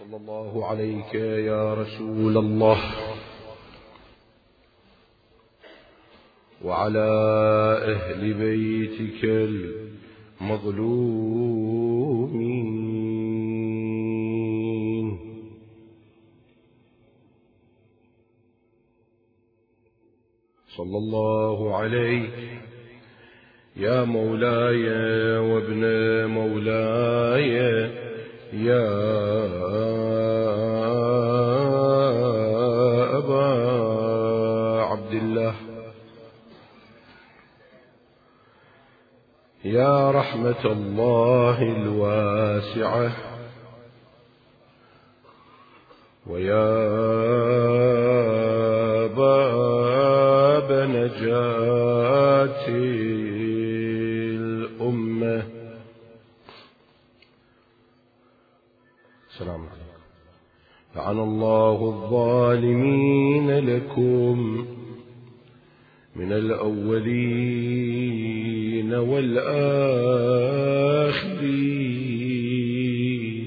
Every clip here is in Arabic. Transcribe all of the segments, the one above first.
صلى الله عليك يا رسول الله وعلى أهل بيتك المظلومين. صلى الله عليك يا مولاي وابن مولاي يا أبا عبد الله، يا رحمة الله الواسعة ويا باب نجاة الأمة. السلام عليكم. لعن الله الظالمين لكم من الأولين والآخرين.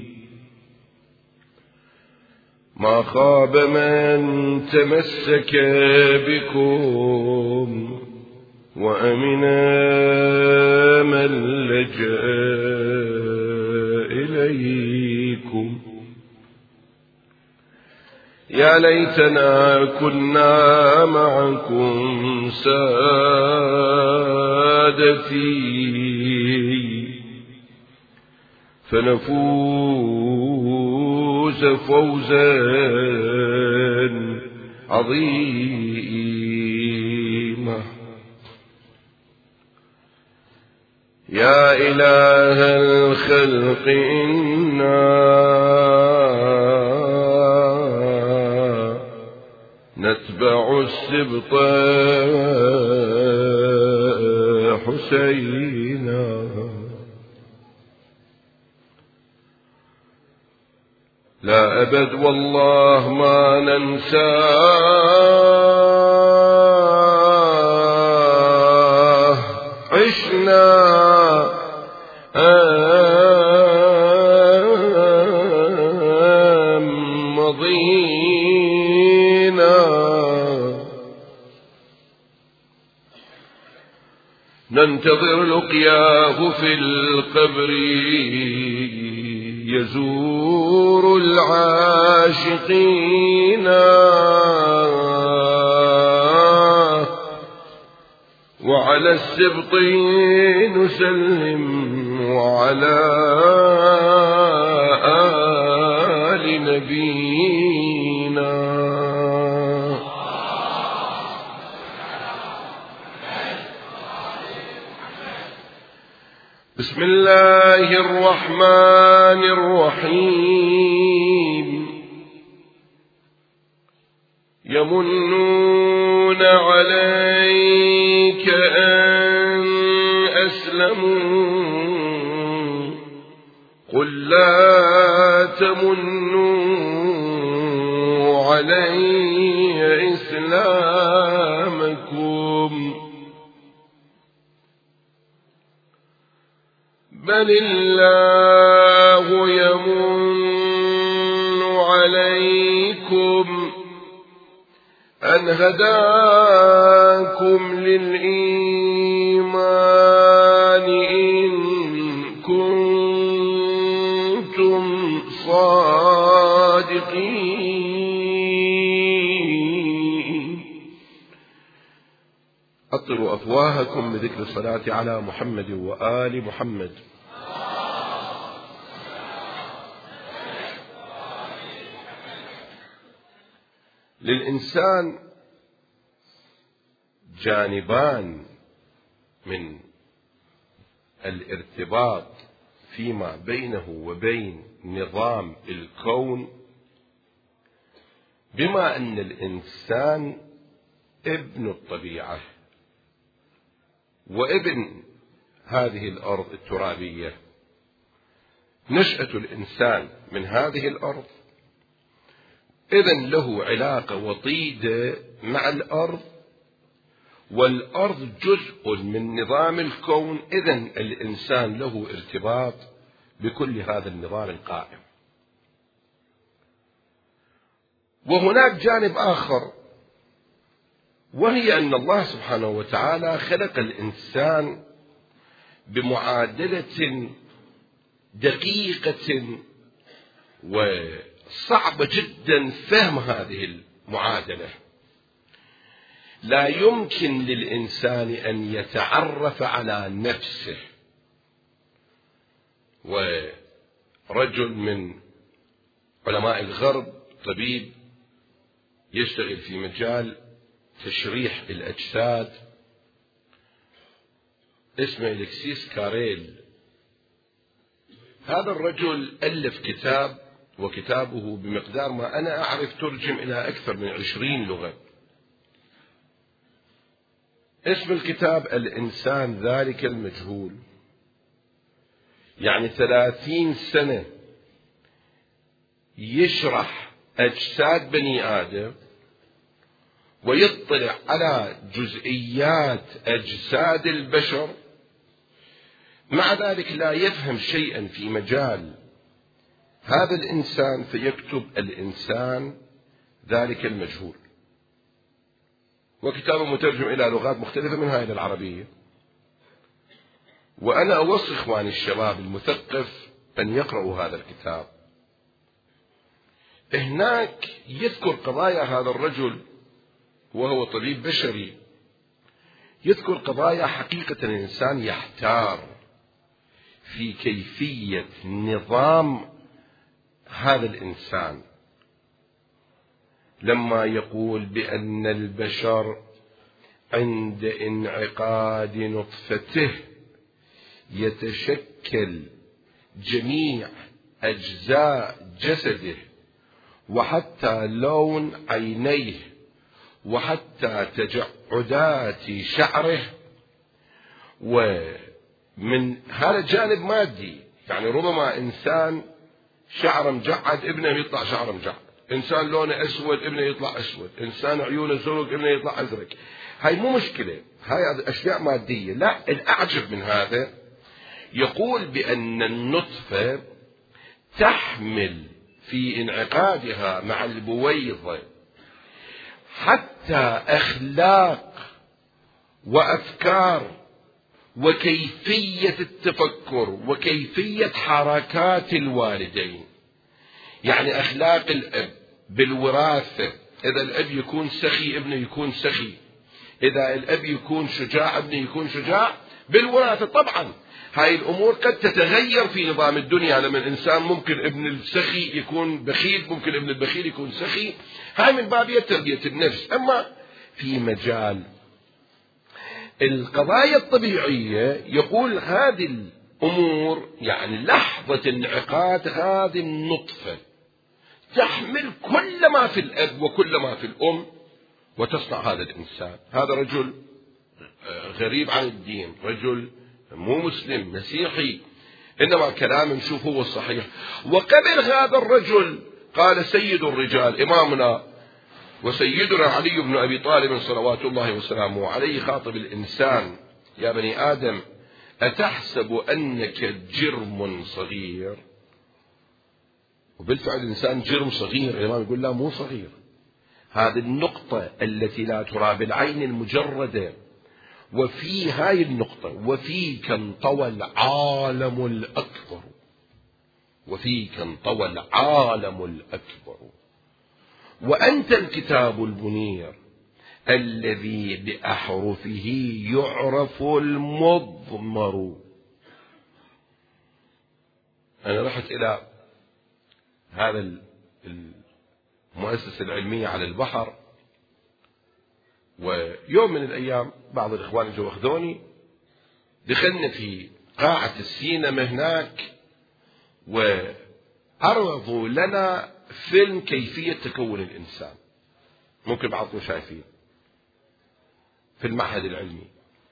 ما خاب من تمسك بكم وأمن من لجأ إليكم. يا ليتنا كنا معكم سادتي فنفوز فوزا عظيما. يا إله الخلق إنا نتبع السبط حسينا. لا أبد والله ما ننساه. عشنا مضينا ننتظر لقياه في القبر يزور العاشقين. وعلى السبط نسلم وعلى آل نبينا. بسم الله الرحمن الرحيم. يمنون عليك أن أسلموا قل لا تمنوا علي إسلامكم بل الله يمن عليكم أن هداكم للإيمان إن كنتم صادقين. أطروا أفواهكم بذكر الصلاة على محمد وآل محمد. للإنسان جانبان من الارتباط فيما بينه وبين نظام الكون، بما أن الإنسان ابن الطبيعة وابن هذه الأرض الترابية. نشأة الإنسان من هذه الأرض، إذن له علاقة وطيدة مع الأرض، والأرض جزء من نظام الكون، إذن الإنسان له ارتباط بكل هذا النظام القائم. وهناك جانب آخر، وهي أن الله سبحانه وتعالى خلق الإنسان بمعادلة دقيقة وصعبة جدا فهم هذه المعادلة. لا يمكن للإنسان أن يتعرف على نفسه. ورجل من علماء الغرب، طبيب يشتغل في مجال تشريح الأجساد، اسمه أليكسيس كاريل. هذا الرجل ألف كتاب، وكتابه بمقدار ما أنا أعرف ترجم إلى أكثر من 20 لغة. اسم الكتاب الإنسان ذلك المجهول. يعني 30 سنة يشرح أجساد بني آدم ويطلع على جزئيات أجساد البشر، مع ذلك لا يفهم شيئا في مجال هذا الإنسان، فيكتب الإنسان ذلك المجهول. وكتابه مترجم إلى لغات مختلفة منها إلى العربية. وأنا أوصي إخواني الشباب المثقف أن يقرأوا هذا الكتاب. هناك يذكر قضايا هذا الرجل، وهو طبيب بشري، يذكر قضايا حقيقة الإنسان يحتار في كيفية نظام هذا الإنسان، لما يقول بأن البشر عند انعقاد نطفته يتشكل جميع أجزاء جسده، وحتى لون عينيه، وحتى تجعدات شعره. ومن هذا الجانب مادي، يعني ربما إنسان شعره مجعد ابنه يطلع شعره مجعد، إنسان لونه أسود ابنه يطلع أسود، إنسان عيونه زرق ابنه يطلع أزرق. هاي مو مشكلة، هاي أشياء مادية. لا، الأعجب من هذا يقول بأن النطفة تحمل في انعقادها مع البويضة حتى أخلاق وأفكار وكيفية التفكر وكيفية حركات الوالدين. يعني أخلاق الأب بالوراثة، إذا الأب يكون سخي ابنه يكون سخي، إذا الأب يكون شجاع ابنه يكون شجاع بالوراثة. طبعا هاي الأمور قد تتغير في نظام الدنيا، لما الإنسان ممكن ابن السخي يكون بخيل، ممكن ابن البخيل يكون سخي، هاي من باب تربية النفس. أما في مجال القضايا الطبيعية يقول هذه الأمور، يعني لحظة انعقاد هذه النطفة تحمل كل ما في الأب وكل ما في الأم وتصنع هذا الإنسان. هذا رجل غريب عن الدين، رجل مو مسلم مسيحي، إنما كلام نشوف هو الصحيح. وقبل هذا الرجل قال سيد الرجال إمامنا وسيدنا علي بن أبي طالب صلوات الله وسلامه عليه، خاطب الإنسان: يا بني آدم أتحسب أنك جرم صغير؟ وبالفعل الإنسان جرم صغير. الإمام يقول لا، مو صغير، هذه النقطة التي لا ترى بالعين المجردة، وفي هاي النقطة وفيك انطوى العالم الأكبر، وفيك انطوى العالم الأكبر، وأنت الكتاب المنير الذي بأحرفه يعرف المضمر. أنا رحت إلى هذا المؤسسة العلمية على البحر، ويوم من الأيام بعض الإخوان جو أخذوني، دخلنا في قاعة السينما هناك، وعرضوا لنا فيلم كيفية تكون الإنسان، ممكن بعضكم شايفين في المعهد العلمي.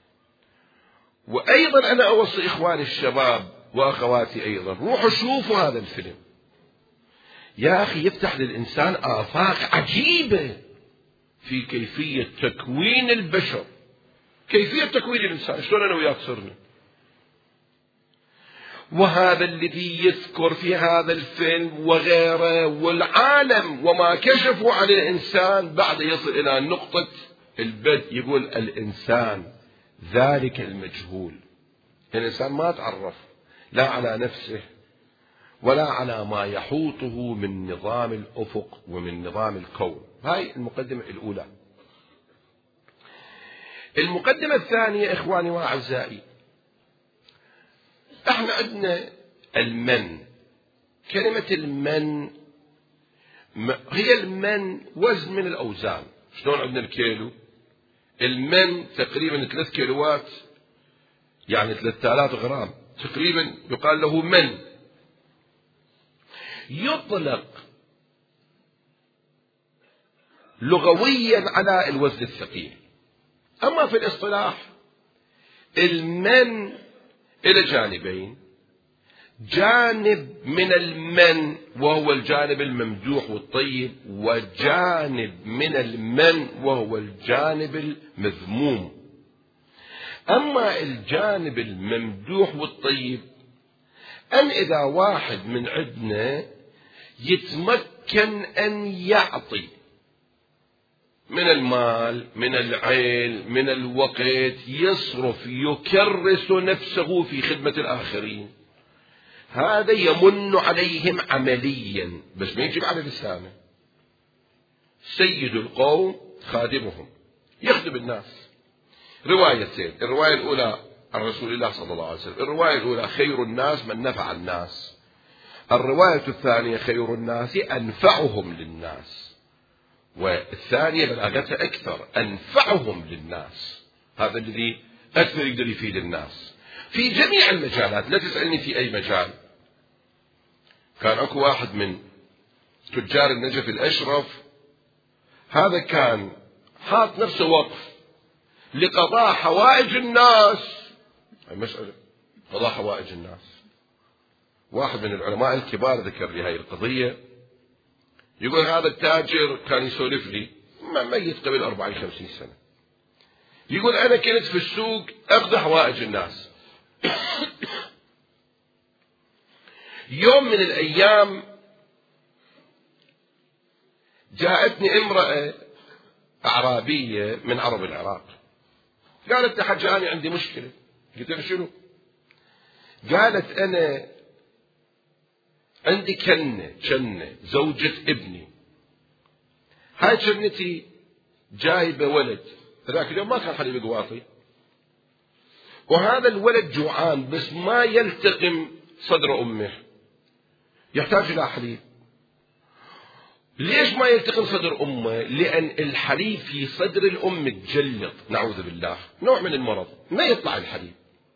وأيضا أنا أوصي إخواني الشباب وأخواتي أيضا، روحوا شوفوا هذا الفيلم. يا أخي يفتح للإنسان آفاق عجيبة في كيفية تكوين البشر، كيفية تكوين الإنسان، شلون أنا وياك صرنا. وهذا الذي يذكر في هذا الفيلم وغيره والعالم وما كشفوا عن الإنسان بعد يصل إلى نقطة البدء. يقول الإنسان ذلك المجهول. الإنسان ما تعرف لا على نفسه ولا على ما يحوطه من نظام الأفق ومن نظام الكون. هاي المقدمة الأولى. المقدمة الثانية إخواني وأعزائي، احنا عندنا المن. كلمة المن هي المن وزن من الأوزان. شلون عندنا الكيلو؟ المن تقريبا 3 كيلوات، يعني 3000 غرام تقريبا يقال له من. يطلق لغويا على الوزن الثقيل. أما في الاصطلاح المن إلى جانبين: جانب من المن وهو الجانب الممدوح والطيب، وجانب من المن وهو الجانب المذموم. أما الجانب الممدوح والطيب أن إذا واحد من عندنا يتمكن أن يعطي من المال، من العيل، من الوقت، يصرف يكرس نفسه في خدمة الآخرين، هذا يمن عليهم عمليا، بس ما يجب على لسانه. سيد القوم خادمهم، يخدم الناس. روايتين: الرواية الأولى عن رسول الله صلى الله عليه وسلم، الرواية الأولى خير الناس من نفع الناس، الرواية الثانية خير الناس أنفعهم للناس، والثانية بلاغتها أكثر: أنفعهم للناس. هذا الذي أكثر يقدر يفيد الناس في جميع المجالات. لا تسألني في أي مجال. كان أكو واحد من تجار النجف الأشرف، هذا كان حاط نفسه وقف لقضاء حوائج الناس. مسألة قضاء حوائج الناس. واحد من العلماء الكبار ذكر لي هاي القضية، يقول هذا التاجر كان يسولف لي، ميت قبل 40-50 سنة، يقول أنا كنت في السوق أقضي حوائج الناس. يوم من الأيام جاءتني امرأة أعرابية من عرب العراق، قالت: يا حاج أنا عندي مشكلة. قلت لها: شنو؟ قالت: أنا عندي كنة زوجة ابني، هاي كنتي جايبة ولد، ذاك اليوم ما كان حليب قواطي، وهذا الولد جوعان بس ما يلتقم صدر أمه، يحتاج إلى حليب. ليش ما يلتقم صدر أمه؟ لأن الحليب في صدر الأم تجلط، نعوذ بالله، نوع من المرض، ما يطلع الحليب.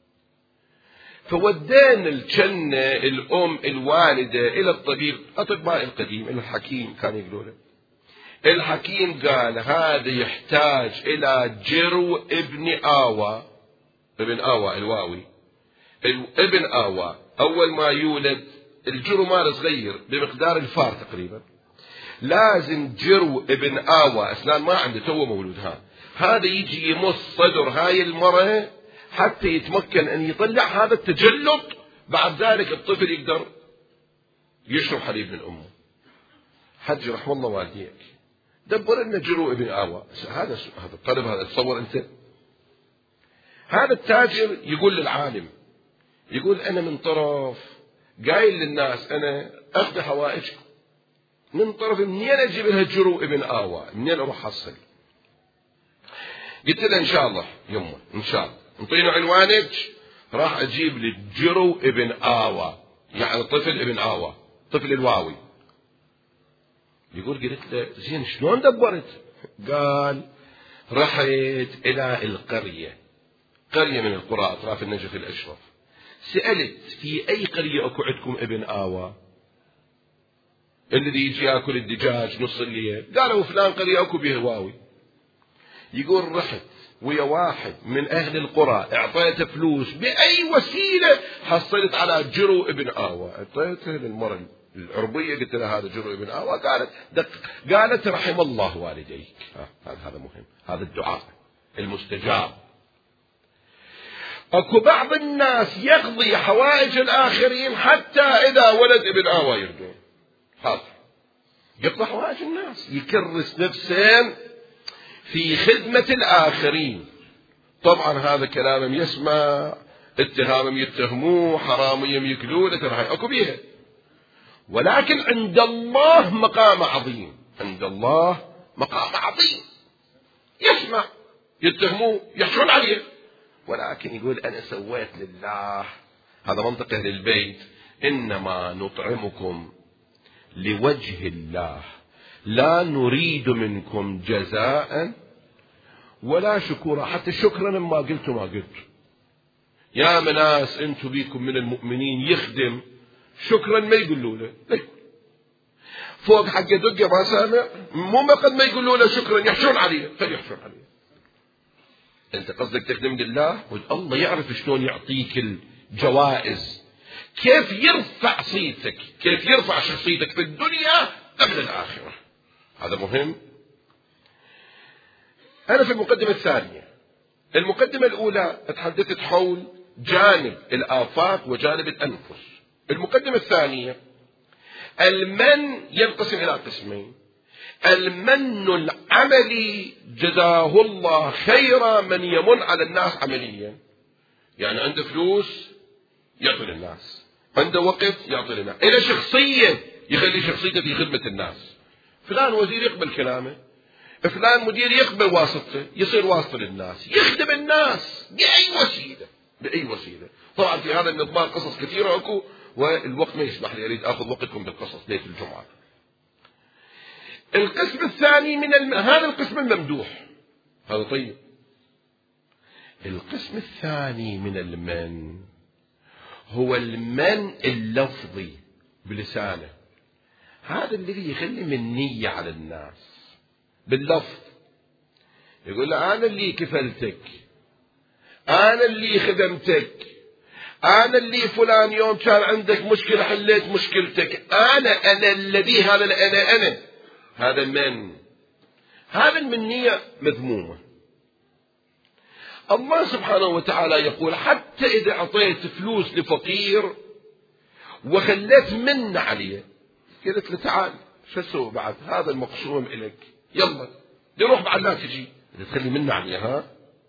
فودينا الجنة الأم الوالدة إلى الطبيب، أطباء القديم، إلى الحكيم كان يقولوا له. الحكيم قال: هذا يحتاج إلى جرو ابن آوى. ابن آوى الواوي، ابن آوى أول ما يولد الجرو ماله صغير بمقدار الفار تقريبا، لازم جرو ابن آوى أسنان ما عنده تو مولود، هذا يجي يمص صدر هاي المرأة حتى يتمكن أن يطلع هذا التجلط. بعد ذلك الطفل يقدر يشرب حليب من أمه. حج رحم الله والديك، دبر لنا جرو ابن آوى. هذا الطلب، هذا تصور أنت. هذا التاجر يقول للعالم، يقول: أنا من طرف قايل للناس أنا أخذ حوائجكم، من طرف منين أجيب لها جرو ابن آوى؟ منين أروح حصل؟ قلت له: إن شاء الله يمه، إن شاء الله انطينا عنوانك، راح أجيب لك جرو ابن آوى، يعني طفل ابن آوى، طفل الواوي. قلت له: زين شلون دبرت؟ قال: رحت إلى القرية، قرية من القرى أطراف النجف الأشرف، سألت: في أي قرية أكو عندكم ابن آوى الذي يجي يأكل الدجاج نص الليل؟ قالوا: فلان قرية أكو به واوي. يقول: رحت ويا واحد من أهل القرى، أعطيته فلوس بأي وسيلة، حصلت على جرو ابن آوى، أعطيته للمرأة العربية، قلت لها: هذا جرو ابن آوى. قالت: رحم الله والديك. هذا مهم، هذا الدعاء المستجاب. اكو بعض الناس يقضي حوائج الآخرين حتى إذا ولد ابن آوى يردون، حاضر يقضي حوائج الناس، يكرس نفسه في خدمة الآخرين. طبعا هذا كلام يسمع، اتهامهم يتهموه، حراميهم يكلونه، ترى اكو بيها، ولكن عند الله مقام عظيم، عند الله مقام عظيم. يسمع يتهموه يحشون عليه، ولكن يقول أنا سويت لله. هذا منطق أهل البيت، إنما نطعمكم لوجه الله لا نريد منكم جزاء ولا شكورا. حتى شكرا ما قلت ما قلت. يا مناس انتم بيكم من المؤمنين يخدم، شكرا ما يقولوا له، فوق حق دقة ما سامع، مو ما قد ما يقولوا له شكرا، يحشون عليه، فليحشون عليه. انت قصدك تخدم لله، والله يعرف شلون يعطيك الجوائز، كيف يرفع صيتك، كيف يرفع شخصيتك في الدنيا قبل الآخرة. هذا مهم. أنا في المقدمة الثانية، المقدمة الأولى تحدثت حول جانب الآفاق وجانب الأنفس. المقدمة الثانية المن ينقسم إلى قسمين: المن العملي جزاه الله خيرا من يمن على الناس عمليا، يعني عنده فلوس يعطي للناس، عنده وقت يعطي للناس، إلى شخصية يخلي شخصيته في خدمة الناس. فلان وزير يقبل كلامه، فلان مدير يقبل واسطته، يصير واسطة للناس، يخدم الناس بأي وسيلة، بأي وسيلة. طبعا في هذا النظام قصص كثيرة أكو، والوقت ما يسمح لي، أريد أخذ وقتكم بالقصص ليلة الجمعة. القسم الثاني من هذا القسم الممدوح، هذا طيب. القسم الثاني من المن هو المن اللفظي بلسانه، هذا الذي يخلي من نية على الناس باللفظ. يقول له أنا اللي كفلتك، أنا اللي خدمتك، أنا اللي فلان يوم كان عندك مشكلة حليت مشكلتك، أنا الذي، هذا أنا هذا من، هذا المنية مذمومة. الله سبحانه وتعالى يقول حتى إذا أعطيت فلوس لفقير وخليت من عليه، قلت له تعال شو اسوي بعد هذا المقسوم إليك، يلا نروح بعد لا تجي، تخلي من عليه. ها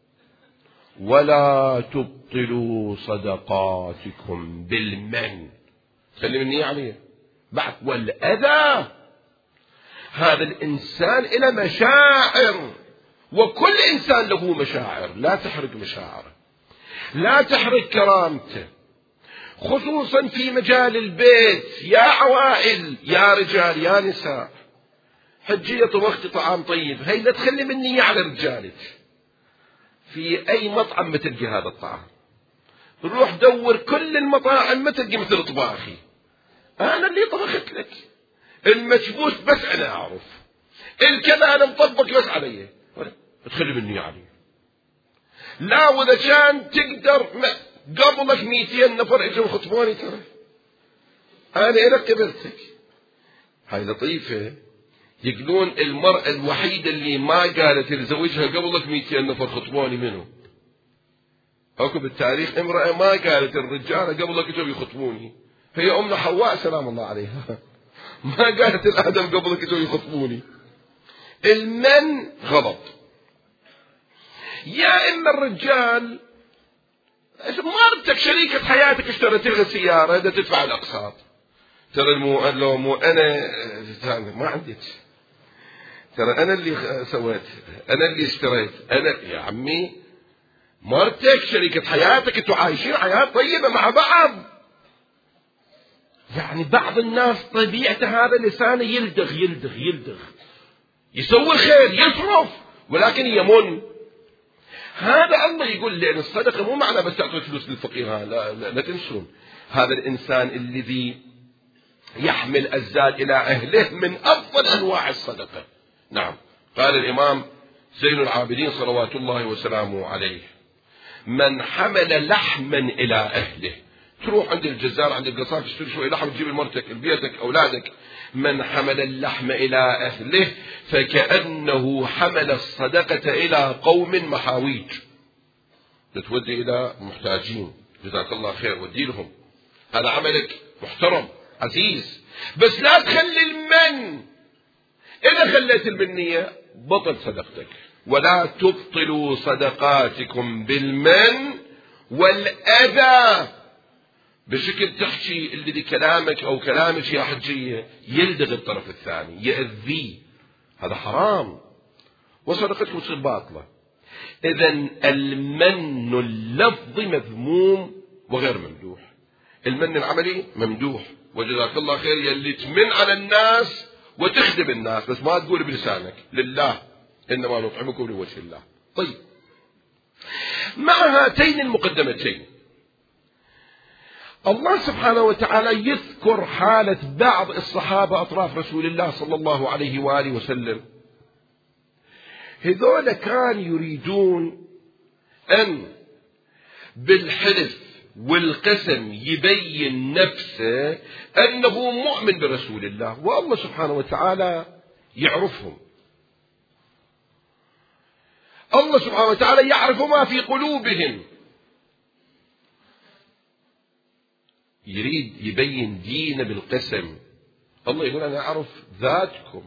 ولا تبطلوا صدقاتكم بالمن، خلي مني عليه بعد. والأذى، هذا الإنسان إلى مشاعر، وكل إنسان له مشاعر، لا تحرق مشاعره، لا تحرق كرامته، خصوصا في مجال البيت. يا عوائل، يا رجال يا نساء، حجية طبختي طعام طيب، هي لا تخلي مني على رجالك. في أي مطعم ما تلقي هذا الطعام، روح دور كل المطاعم ما تلقي مثل طباخي، أنا اللي طبخت لك، المشبوس بس أنا أعرف، الكذا أنا مطبق بس علي، تخلي مني عليه. لا وإذا كان تقدر قبلك 200 نفر اجوا خطبوني، ترى أنا إلى قبلتك. هاي لطيفة. يقولون المرأة الوحيدة اللي ما قالت لزوجها قبلك 200 نفر خطبوني منه. أكو بالتاريخ امرأة ما قالت الرجالة قبلك اجوا يخطبوني، هي أمنا حواء سلام الله عليها، ما قالت الآدم قبلك اجوا يخطبوني. المن غلط. يا إما الرجال مرتك شريكة حياتك اشترت لها سيارة، إذا تدفع الأقساط، ترى مو أنا ما عندك، ترى أنا اللي سويت، أنا اللي اشتريت، أنا يا عمي مرتك شريكة حياتك، انتوا عايشين حياة طيبة مع بعض. يعني بعض الناس طبيعته هذا لسانه يلدغ يلدغ يلدغ، يسوي الخير يصرف ولكن يمن. هذا الله يقول لأن الصدقة مو معنى بس تعطي فلوس للفقير، لا تنسون، هذا الإنسان الذي يحمل الزاد إلى أهله من أفضل أنواع الصدقة. نعم، قال الإمام زين العابدين صلوات الله وسلامه عليه: من حمل لحما إلى أهله، تروح عند الجزار عند القصاب تشتري شوية لحم تجيب لمرتك لبيتك أولادك، من حمل اللحم إلى أهله فكأنه حمل الصدقة إلى قوم محاويج. تودي إلى محتاجين، جزاك الله خير، ودي لهم، هذا عملك محترم عزيز. بس لا تخلي المن، إذا خليت المنية بطل صدقتك. ولا تبطلوا صدقاتكم بالمن والأذى، بشكل تحكي اللي كلامك أو كلامك يا حجية يلدغ الطرف الثاني يأذيه، هذا حرام وصدقتكم تصير باطلة. إذن المن اللفظي مذموم وغير ممدوح، المن العملي ممدوح، وجزاك الله خير يلي تمن على الناس وتخدم الناس، بس ما تقول بلسانك لله إنما نطعمكم لوجه الله. طيب، مع هاتين المقدمتين الله سبحانه وتعالى يذكر حالة بعض الصحابة أطراف رسول الله صلى الله عليه وآله وسلم. هذول كان يريدون أن بالحلف والقسم يبين نفسه أنه مؤمن برسول الله، والله سبحانه وتعالى يعرفهم. الله سبحانه وتعالى يعرف ما في قلوبهم، يريد يبين دينه بالقسم. الله يقول أنا أعرف ذاتكم.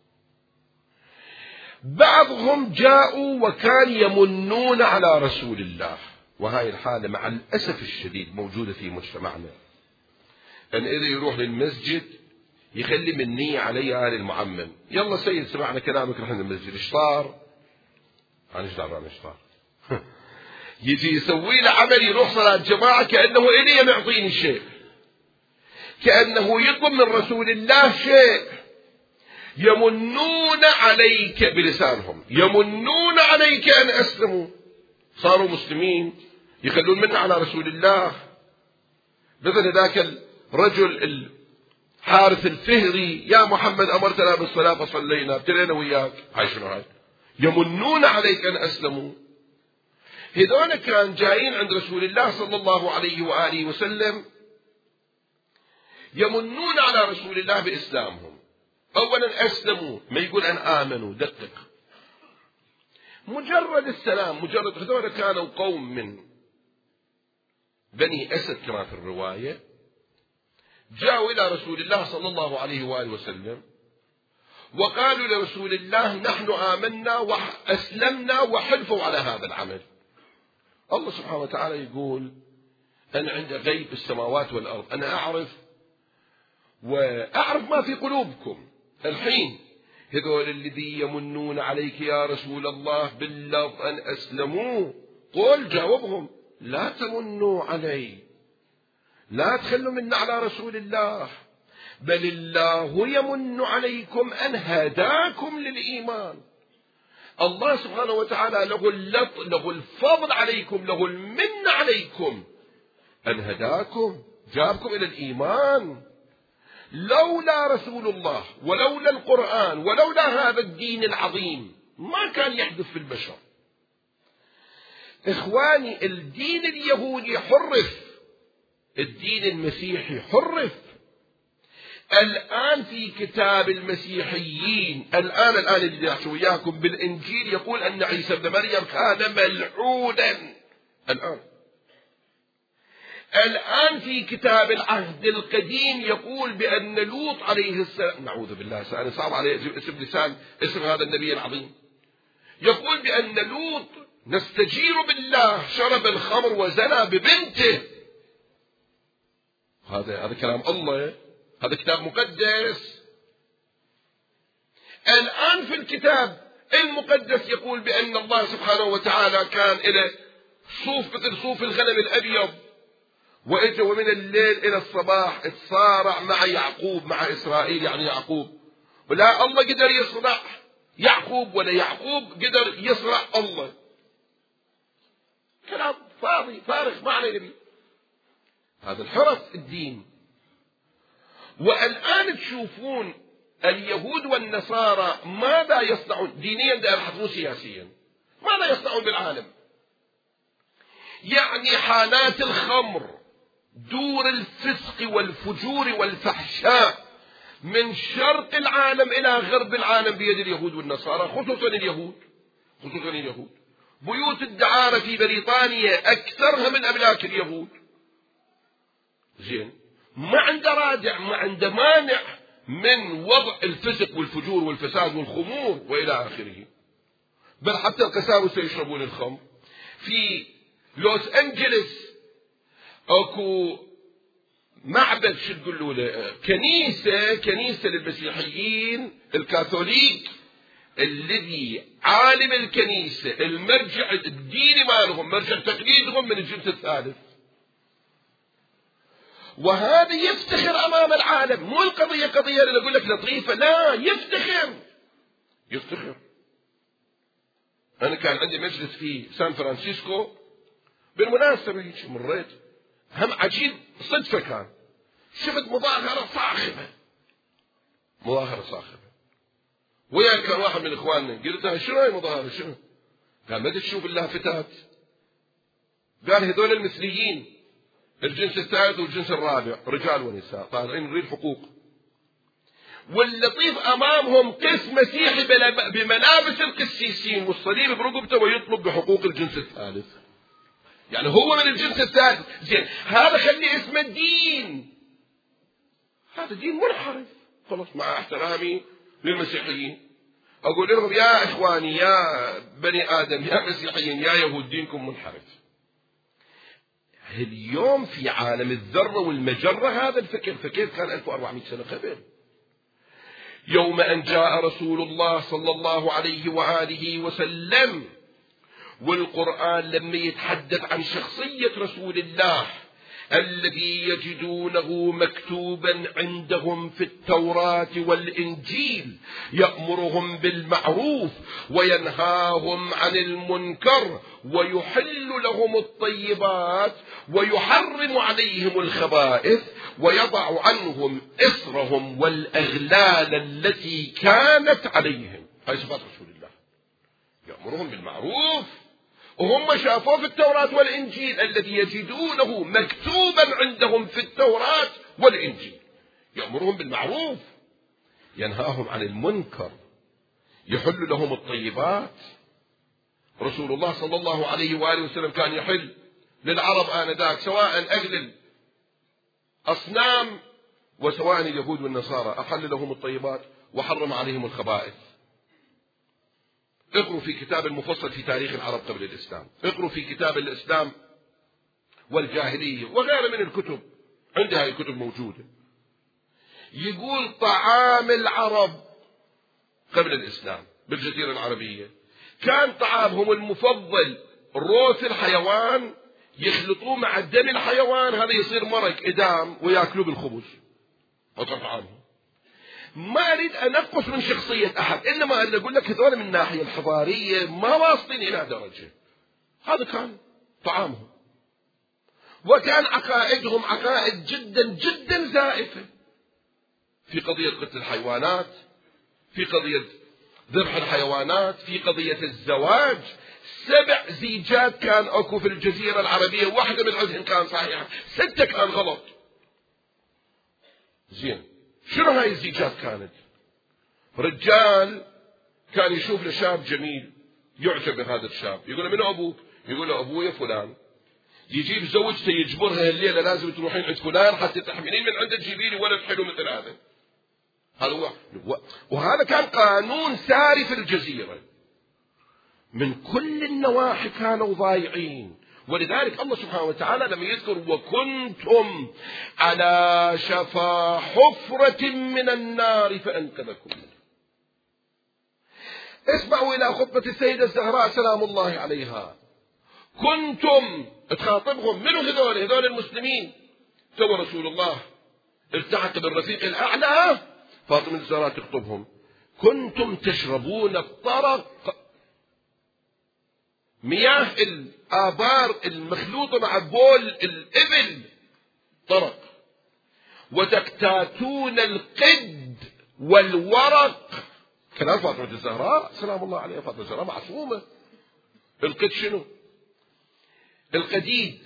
بعضهم جاءوا وكان يمنون على رسول الله، وهاي الحالة مع الأسف الشديد موجودة في مجتمعنا، أن إذا يروح للمسجد يخلي منية علي آل المعمم، يلا سيد سمعنا كلامك رحنا المسجد، اشطار عن اشطار عن اشطار يجي يسوي له عمل، يروح صلاة جماعة كأنه إلي معطيني شيء، كأنه يطلب من رسول الله شيء. يمنون عليك بلسانهم، يمنون عليك أن أسلموا، صاروا مسلمين يخلون منا على رسول الله. مثل ذاك الرجل الحارث الفهري، يا محمد أمرتنا بالصلاة فصلينا، ابتلينا وياك، هاي شنو هاي؟ يمنون عليك أن أسلموا. هذول كان جايين عند رسول الله صلى الله عليه وآله وسلم يمنون على رسول الله بإسلامهم. أولا أسلموا، ما يقول أن آمنوا، دقق، مجرد السلام، مجرد. هذول كانوا قوم من بني أسد كما في الرواية، جاءوا إلى رسول الله صلى الله عليه وآله وسلم وقالوا لرسول الله نحن آمنا وأسلمنا، وحلفوا على هذا العمل. الله سبحانه وتعالى يقول أنا عند غيب السماوات والأرض، أنا أعرف ما في قلوبكم. الحين هذول الذي يمنون عليك يا رسول الله باللفظ أن أسلموا، قل جاوبهم لا تمنوا علي، لا تخلوا منا على رسول الله، بل الله يمن عليكم أن هداكم للإيمان. الله سبحانه وتعالى له الفضل عليكم، له المن عليكم، أن هداكم، جابكم إلى الإيمان. لولا رسول الله ولولا القرآن ولولا هذا الدين العظيم ما كان يحدث في البشر. إخواني، الدين اليهودي حرف، الدين المسيحي حرف. الآن في كتاب المسيحيين، الآن اللي أحكي وياكم بالإنجيل يقول أن عيسى ابن مريم كان ملعونا. الآن في كتاب العهد القديم يقول بأن لوط عليه السلام، نعوذ بالله، أنا صعب علي اسم لسان اسم هذا النبي العظيم، يقول بأن لوط نستجير بالله شرب الخمر وزنى ببنته. هذا كلام الله، هذا كتاب مقدس. الآن في الكتاب المقدس يقول بأن الله سبحانه وتعالى كان إلى صوف مثل صوف الغنم الأبيض، وإجا ومن الليل إلى الصباح اتصارع مع يعقوب، مع إسرائيل يعني يعقوب، ولا الله قدر يصرع يعقوب ولا يعقوب قدر يصرع الله. كلام فاضي فارغ، ما عليه نبي. هذا الحرف الدين. والآن تشوفون اليهود والنصارى ماذا يصنعون دينيا، ده سياسيا، ماذا يصنعون بالعالم؟ يعني حالات الخمر، دور الفسق والفجور والفحشاء من شرق العالم إلى غرب العالم بيد اليهود والنصارى، خصوصا اليهود. بيوت الدعارة في بريطانيا أكثرها من أملاك اليهود. زين، ما عنده رادع، ما عنده مانع من وضع الفسق والفجور والفساد والخمور وإلى آخره. بل حتى القساوسة يشربون الخمر. في لوس أنجلس أكو معبد، شو تقولوا له، كنيسة للمسيحيين الكاثوليك، الذي عالم الكنيسة المرجع الديني مالهم، مرجع تقليدهم من الجنس الثالث. وهذا يفتخر أمام العالم. مو القضية قضية اللي أقول لك لطيفة، لا، يفتخر. أنا كان عندي مجلس في سان فرانسيسكو بالمناسبة، هيك مريت هم عجيب صدفة، كان شفت مظاهرة صاخبة ويا كان واحد من إخواننا، قلت له شنو هاي المظاهرة شنو؟ قال ما تشوف اللافتات، قال هذول المثليين، الجنس الثالث والجنس الرابع، رجال ونساء، طالعين نريد حقوق. واللطيف أمامهم قس مسيحي بملابس القسيسين والصليب برقبته ويطلب بحقوق الجنس الثالث. يعني هو من الجنس الثالث. زين، هذا خليه اسمه الدين، هذا دين منحرف. خلاص، مع احترامي للمسيحيين أقول لهم يا إخواني، يا بني آدم، يا مسيحيين، يا يهود، دينكم منحرف. اليوم في عالم الذرة والمجرة هذا الفكر، فكيف كان 1400 سنة قبل؟ يوم أن جاء رسول الله صلى الله عليه وآله وسلم، والقرآن لما يتحدث عن شخصية رسول الله الذي يجدونه مكتوبا عندهم في التوراة والإنجيل، يأمرهم بالمعروف وينهاهم عن المنكر ويحل لهم الطيبات ويحرم عليهم الخبائث ويضع عنهم إصرهم والأغلال التي كانت عليهم. هاي صفات رسول الله، يأمرهم بالمعروف، وهم شافوه في التوراة والإنجيل الذي يجدونه مكتوبا عندهم في التوراة والإنجيل، يأمرهم بالمعروف، ينهاهم عن المنكر، يحل لهم الطيبات. رسول الله صلى الله عليه وآله وسلم كان يحل للعرب آنذاك سواء أهل الأصنام وسواء اليهود والنصارى، أحل لهم الطيبات وحرم عليهم الخبائث. اقروا في كتاب المفصل في تاريخ العرب قبل الإسلام، اقروا في كتاب الإسلام والجاهلية وغيره من الكتب، عندها الكتب موجودة. يقول طعام العرب قبل الإسلام بالجزيرة العربية كان طعامهم المفضل روث الحيوان، يخلطوه مع دم الحيوان، هذا يصير مرق إدام ويأكلوه بالخبز. هذا طعامهم. ما أريد أنقص من شخصية أحد، إنما أنا أقول لك هذول من الناحية الحضارية ما واصلين إلى درجة. هذا كان طعامهم، وكان عقائدهم عقائد جدا جدا زائفة في قضية قتل الحيوانات، في قضية ذبح الحيوانات، في قضية الزواج. 7 زيجات كان أكو في الجزيرة العربية، واحدة من عندهم كان صحيحة، 6 كان غلط. زين، شنو هاي الزيجات كانت؟ رجال كان يشوف له شاب جميل يعجب بهذا الشاب، يقول له منو أبوك؟ يقول له أبويا فلان. يجيب زوجته يجبرها الليلة لازم تروحين عند فلان حتى تحملين من عنده تجيبي لي ولد حلو مثل هذا. هذا هو، وهذا كان قانون ساري في الجزيرة. من كل النواحي كانوا ضايعين. ولذلك الله سبحانه وتعالى لما يذكر وكنتم على شفا حفرة من النار فأنقذكم منها. اسمعوا إلى خطبة السيدة الزهراء سلام الله عليها. كنتم تخاطبهم، منو هذول المسلمين. تو رسول الله التحق بالرفيق الأعلى، فاطمة الزهراء تخطبهم. كنتم تشربون الطرق، مياه الآبار المخلوطة مع بول الإبل، طرق، وتكتاتون القد والورق. كلام فاطمة الزهراء سلام الله عليها. فاطمة الزهراء معصومة. القد شنو؟ القديد،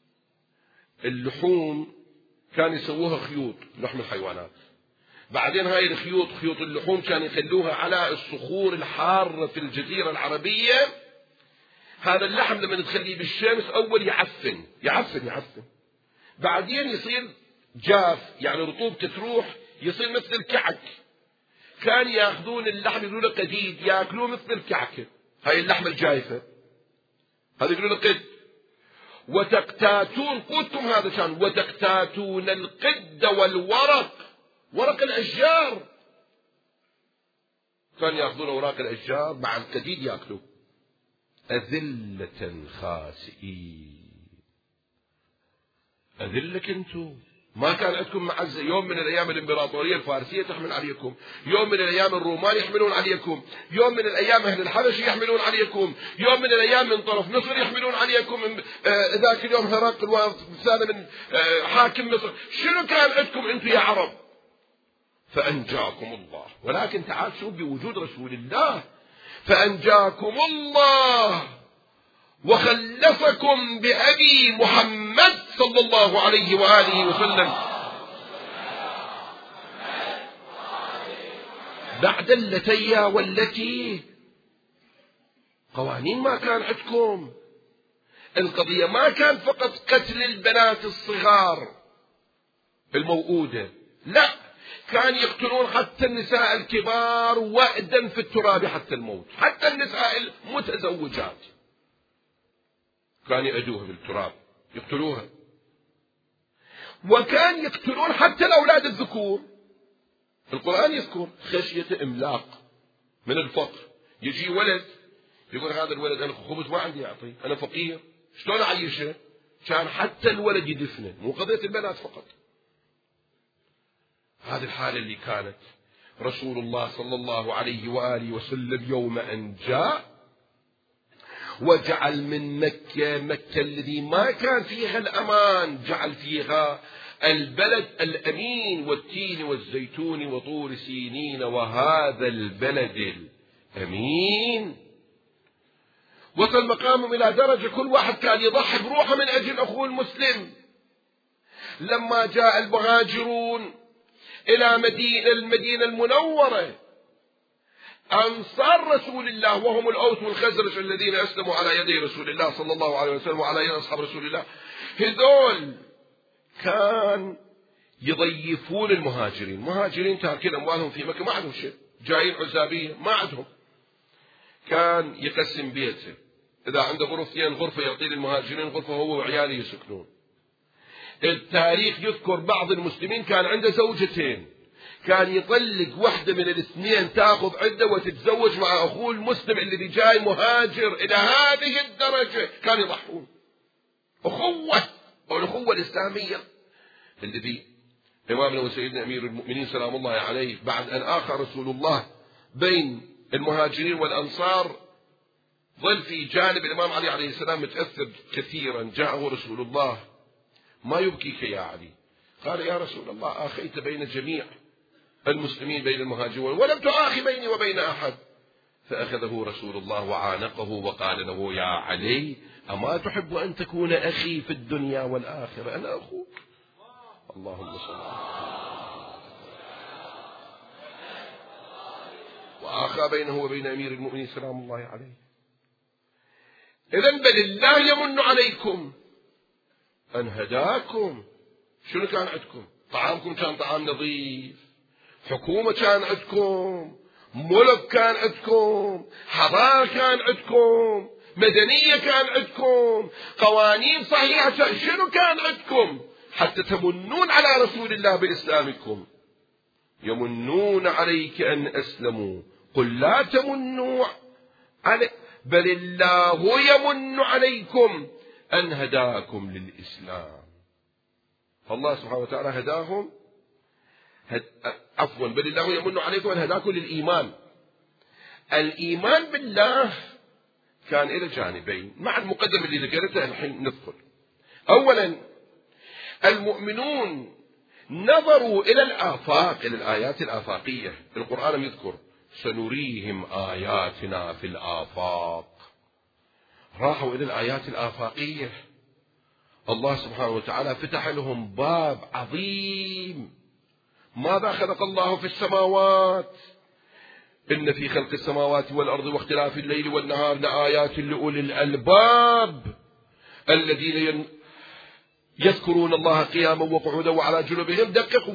اللحوم كان يسووها خيوط، لحم الحيوانات. بعدين هاي الخيوط، خيوط اللحوم، كان يخلوها على الصخور الحارة في الجزيرة العربية. هذا اللحم لما تخليه بالشمس أول يعفن بعدين يصير جاف، يعني رطوبته تروح يصير مثل الكعك. كان ياخذون اللحم يقولون له قديد، ياكلوه مثل الكعكة، هاي اللحمة الجايفة هذا يقولون له قد. وتقتاتون قوتكم هذا كان، وتقتاتون القد والورق، ورق الأشجار، كان ياخذون أوراق الأشجار مع القديد ياكلوه. أذلة خاسئين، أذلك أنتم، ما كان عندكم معزة. يوم من الأيام الإمبراطورية الفارسية تحمل عليكم، يوم من الأيام الرومان يحملون عليكم، يوم من الأيام أهل الحبش يحملون عليكم، يوم من الأيام من طرف مصر يحملون عليكم. ذاك اليوم هرقل وثاني من حاكم مصر. شنو كان عندكم أنتم يا عرب؟ فأنجاكم الله. ولكن تعال شوف بوجود رسول الله، فأنجاكم الله وخلفكم بأبي محمد صلى الله عليه وآله وسلم بعد اللتي والتي. قوانين ما كان عندكم. القضية ما كان فقط قتل البنات الصغار الموؤودة، لا، كان يقتلون حتى النساء الكبار وأدا في التراب حتى الموت، حتى النساء المتزوجات كان يأدوها بالتراب يقتلوها. وكان يقتلون حتى الأولاد الذكور. القرآن يذكر خشية إملاق من الفقر. يجي ولد يقول هذا الولد أنا خبز ما عندي أعطيه، أنا فقير، شلون أعيشه؟ كان حتى الولد يدفنه، مو قضية البنات فقط. هذه الحالة اللي كانت. رسول الله صلى الله عليه وآله وسلم يوم أن جاء وجعل من مكة الذي ما كان فيها الأمان، جعل فيها البلد الأمين، والتين والزيتون وطور سينين وهذا البلد الأمين. وصل مقامهم إلى درجة كل واحد كان يضحي بروحه من أجل أخوه المسلم. لما جاء المهاجرون إلى المدينة المنورة، أنصار رسول الله وهم الأوس والخزرج الذين أسلموا على يدي رسول الله صلى الله عليه وسلم وعلى يد أصحاب رسول الله، هذول كان يضيفون المهاجرين. مهاجرين تاركين أموالهم في مكة، ما عندهم شيء، جايين عزابية ما عندهم. كان يقسم بيته، إذا عنده غرفتين غرفة يعطي للمهاجرين غرفة هو وعياله يسكنون. التاريخ يذكر بعض المسلمين كان عنده زوجتين، كان يطلق واحدة من الاثنين تأخذ عدة وتتزوج مع أخوه المسلم الذي جاي مهاجر. إلى هذه الدرجة كان يضحون. أخوة أو الأخوة الإسلامية الذي إمامنا وسيدنا أمير المؤمنين سلام الله عليه بعد أن آخى رسول الله بين المهاجرين والأنصار ظل في جانب الإمام علي عليه السلام متأثر كثيرا. جاءه رسول الله: ما يبكيك يا علي؟ قال: يا رسول الله، آخيت بين جميع المسلمين بين المهاجرين ولم تآخي بيني وبين أحد. فأخذه رسول الله وعانقه وقال له: يا علي، أما تحب أن تكون أخي في الدنيا والآخرة؟ أنا أخوك. اللهم صل على وآخى بينه وبين أمير المؤمنين سلام الله عليه. إذن بل الله يمن عليكم أن هداكم. شنو كان عندكم؟ طعامكم كان طعام نظيف، حكومة كان عندكم، ملك كان عندكم، حضارة كان عندكم، مدنية كان عندكم، قوانين صحيحة. شنو كان عندكم حتى تمنون على رسول الله بإسلامكم؟ يمنون عليك أن أسلموا، قل لا تمنوا علي، بل الله يمن عليكم أن هداكم للإسلام. الله سبحانه وتعالى هداهم، عفوا، بل الله يمن عليكم أن هداكم للإيمان. الإيمان بالله كان إلى جانبين مع المقدمة اللي ذكرتها الحين ندخل. أولا، المؤمنون نظروا إلى الآفاق، إلى الآيات الآفاقية. القرآن يذكر: سنريهم آياتنا في الآفاق. راحوا إلى الآيات الآفاقية. الله سبحانه وتعالى فتح لهم باب عظيم. ماذا خلق الله في السماوات؟ إن في خلق السماوات والأرض واختلاف الليل والنهار لآيات لأولي الألباب الذين يذكرون الله قياما وقعودا وعلى جنوبهم دقق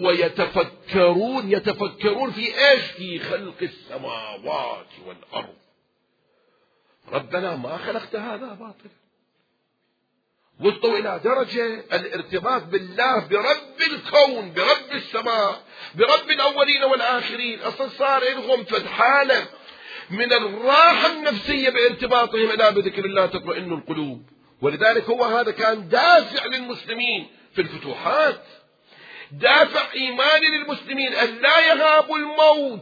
يتفكرون في إيش؟ في خلق السماوات والأرض. ربنا ما خلقت هذا باطل. وصلوا إلى درجة الارتباط بالله برب الكون، برب السماء، برب الأولين والآخرين. أصلا صار لهم حالة من الراحة النفسية بارتباطهم إلى بذكر الله تطمئن القلوب. ولذلك هو هذا كان دافع للمسلمين في الفتوحات، دافع إيماني للمسلمين أن لا يهابوا الموت.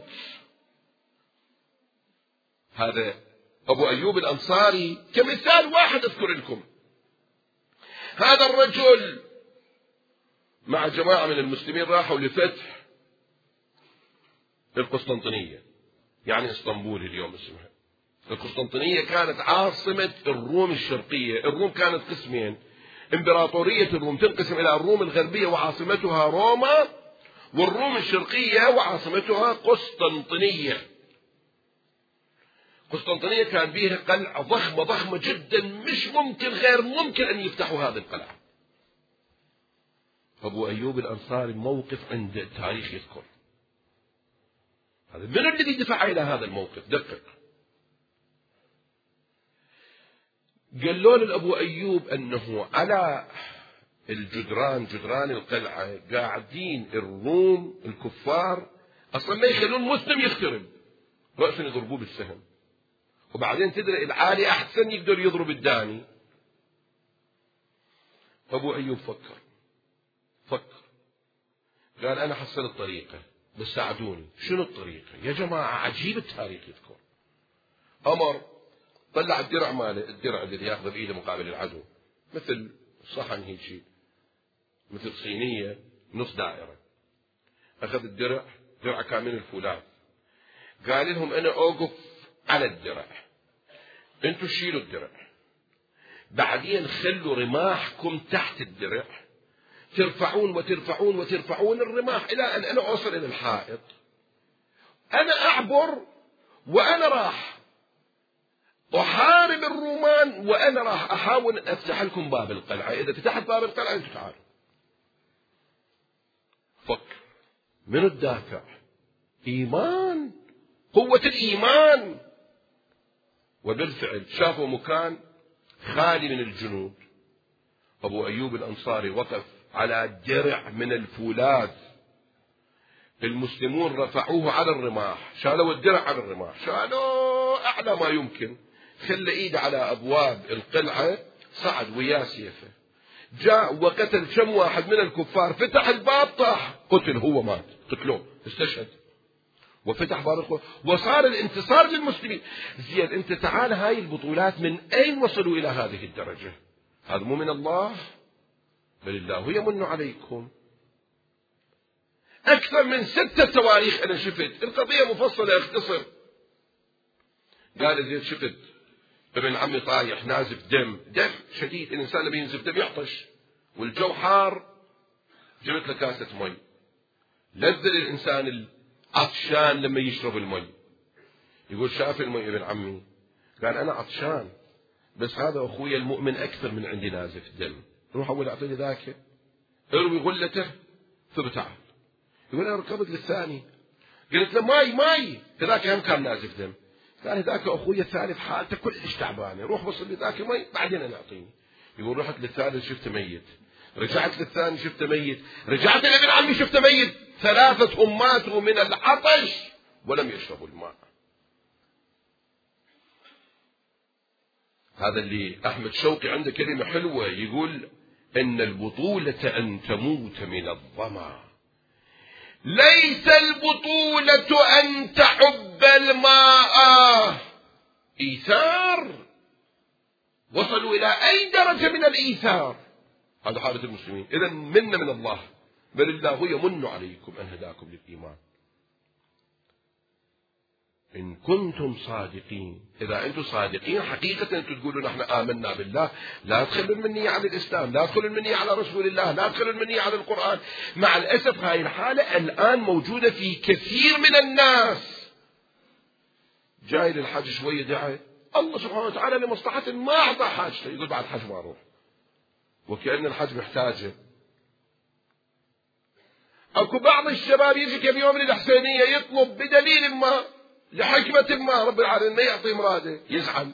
هذا أبو أيوب الأنصاري كمثال واحد أذكر لكم. هذا الرجل مع جماعة من المسلمين راحوا لفتح القسطنطينية، يعني اسطنبول اليوم اسمها. القسطنطينية كانت عاصمة الروم الشرقية. الروم كانت قسمين، إمبراطورية الروم تنقسم إلى الروم الغربية وعاصمتها روما، والروم الشرقية وعاصمتها قسطنطينية. قسطنطينية كان بها قلعة ضخمة جدا، مش ممكن غير ممكن أن يفتحوا هذه القلعة. أبو أيوب الأنصاري موقف عند التاريخ يذكر هذا. من الذي دفع إلى هذا الموقف؟ دقق. قالوا لأبو أيوب أنه على جدران القلعة قاعدين الروم الكفار أصلا ما يخلون مسلم يخترب، رأسا يضربوه بالسهم، وبعدين تدري العالي أحسن يقدر يضرب الداني. أبو أيوب فكر قال أنا حصلت طريقة، بس ساعدوني. شنو الطريقة يا جماعة؟ عجيب التاريخ يذكر. أمر طلع الدرع ماله، الدرع اللي ياخذه بإيده مقابل العدو، مثل صحن هيك شيء، مثل صينية نص دائرة. أخذ الدرع، درع كامل الفولاذ، قال لهم أنا أوقف على الدرع، أنتوا شيلوا الدرع، بعدين خلوا رماحكم تحت الدرع، ترفعون الرماح إلى أن أنا أوصل إلى الحائط، أنا أعبر وأنا راح أحارب الرومان، وأنا راح أحاول أن أفتح لكم باب القلعة. إذا فتحت باب القلعة أنتم تعالوا. فكر من الدافع؟ إيمان، قوة الإيمان. وبالفعل شافوا مكان خالي من الجنود. أبو أيوب الأنصاري وقف على درع من الفولاذ، المسلمون رفعوه على الرماح، شالوا الدرع على الرماح، شالوا أعلى ما يمكن، خلى إيده على أبواب القلعة، صعد وياه سيفه، جاء وقتل كم واحد من الكفار، فتح الباب طاح، قتل، هو مات، قتلوه، استشهد، وفتح باب، وصار الانتصار للمسلمين. زين أنت تعال، هاي البطولات من أين وصلوا إلى هذه الدرجة؟ هذا مو من الله، بل الله يمن عليكم. أكثر من 6 تواريخ أنا شفت، القضية مفصلة اختصر. قال زين شفت ابن عمي طايح نازف دم شديد، الإنسان لما ينزف دم يعطش والجو حار، جبت له كاسة مي، لذل الإنسان العطشان لما يشرب المي. يقول شاف المي ابن عمي، قال أنا عطشان، بس هذا أخوي المؤمن أكثر من عندي نازف دم، روح أول أعطيني ذاك، اروي غلته فبتعال. يقول أنا ركبت للثاني، قلت له ماي ذاك هم كان نازف دم، قال ذاك أخوي الثالث حالته كلش تعبانة، روح وصل لي ذاك مي بعدين أنا أعطيني. يقول رحت للثالث شفته ميت، رجعت للثاني شفته ميت، رجعت لابن عمي شفته ميت، 3 ماتوا من العطش ولم يشربوا الماء. هذا اللي أحمد شوقي عنده كلمة حلوة، يقول إن البطولة أن تموت من الظمأ، ليس البطولة أن تحب الماء. إيثار، وصلوا إلى أي درجة من الإيثار؟ هذا حالة المسلمين. إذن منا من الله، بل الله يمن عليكم أن هداكم للإيمان إن كنتم صادقين. إذا أنتم صادقين حقيقة أنتم تقولون نحن آمنا بالله، لا تخلون مني على الإسلام، لا تخلون مني على رسول الله، لا تخلون مني على القرآن. مع الأسف هاي الحالة الآن موجودة في كثير من الناس. جاي للحج شوية دعاء، الله سبحانه وتعالى لمصلحة ما أعطى حاجته، يقول بعد الحج ما أروح، وكأن الحج محتاجه. أكو بعض الشباب يجي كم يوم للحسينية يطلب بدليل ما لحكمة ما رب العالمين ما يعطي مراده، يزعل.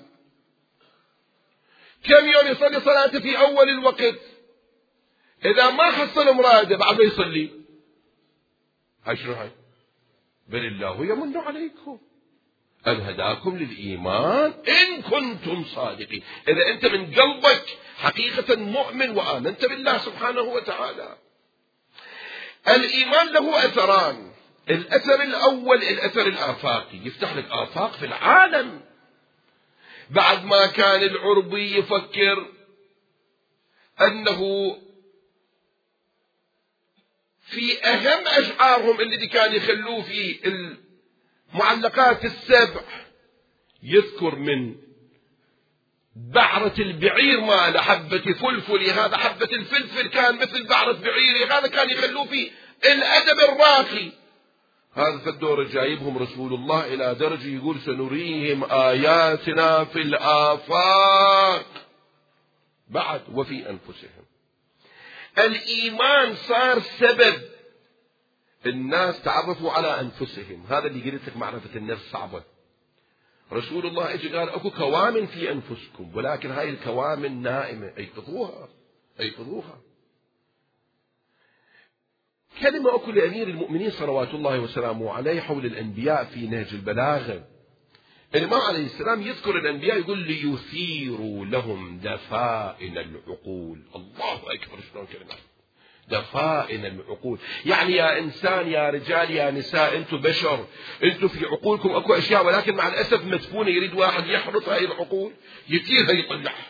كم يوم يصلي صلاته في أول الوقت، إذا ما حصل مراده بعد ما يصلي، هاي شنو هاي؟ بل الله يمن عليكم أن هداكم للإيمان إن كنتم صادقين. إذا أنت من قلبك حقيقة مؤمن وآمنت بالله سبحانه وتعالى. الإيمان له أثران، الأثر الأول الأثر الآفاقي، يفتح لك آفاق في العالم. بعد ما كان العربي يفكر أنه في أهم أشعارهم الذي كان يخلوه في المعلقات السبع يذكر من بعرة البعير مال حبة فلفل، هذا حبة الفلفل كان مثل بعرة بعير، هذا كان يخلوه في الأدب الراقي. هذا في الدور جايبهم رسول الله إلى درجة يقول سنريهم آياتنا في الآفاق بعد وفي أنفسهم. الإيمان صار سبب الناس تعرفوا على أنفسهم، هذا اللي قلت لك معرفة النفس صعبة. رسول الله اجى قال اكو كوامن في انفسكم، ولكن هاي الكوامن نائمة، ايقظوها ايقظوها. كلمة اكو لأمير المؤمنين صلوات الله وسلامه عليه حول الأنبياء في نهج البلاغة. الإمام عليه السلام يذكر الأنبياء يقول ليثيروا لهم دفائن العقول. الله أكبر، شلون كلمة دفائن العقول، يعني يا إنسان يا رجال يا نساء أنتم بشر، أنتم في عقولكم أكو أشياء ولكن مع الأسف مدفونة، يريد واحد يحرط هاي العقول يثيرها يطلعها.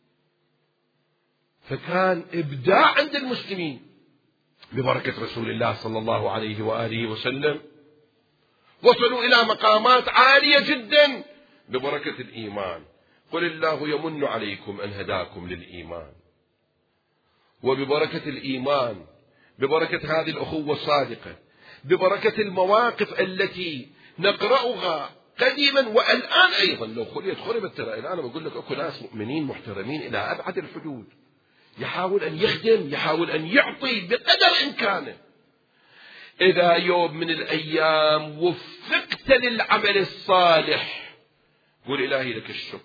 فكان إبداع عند المسلمين ببركة رسول الله صلى الله عليه وآله وسلم، وصلوا إلى مقامات عالية جدا ببركة الإيمان. قل الله يمن عليكم أن هداكم للإيمان. وببركة الإيمان، ببركة هذه الأخوة الصادقة، ببركة المواقف التي نقرأها قديما والآن أيضا، لو خربت ترى الآن بقول لك أكو ناس مؤمنين محترمين إلى أبعد الحدود، يحاول أن يخدم، يحاول أن يعطي بقدر إمكانه. إذا يوم من الأيام وفقت للعمل الصالح قل إلهي لك الشكر،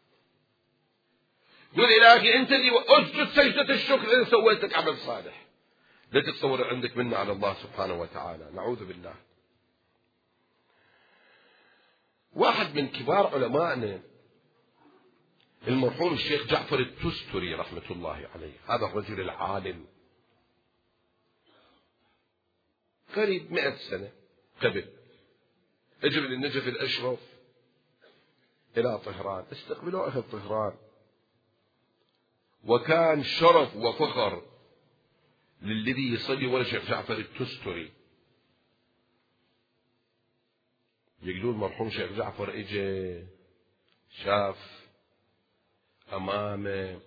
قل إلهي أنت اللي أسجد سجدة الشكر إن سويت لك عمل صالح. لا تتصور عندك منه على الله سبحانه وتعالى، نعوذ بالله. واحد من كبار علمائنا المرحوم الشيخ جعفر التستري رحمة الله عليه، هذا الرجل العالم قريب 100 سنة قبل اجى من النجف الأشرف إلى طهران، استقبلوا أهل طهران، وكان شرف وفخر للذي يصلي ولا شيخ جعفر التستري. يقولون مرحوم شيخ جعفر اجى شاف أمامه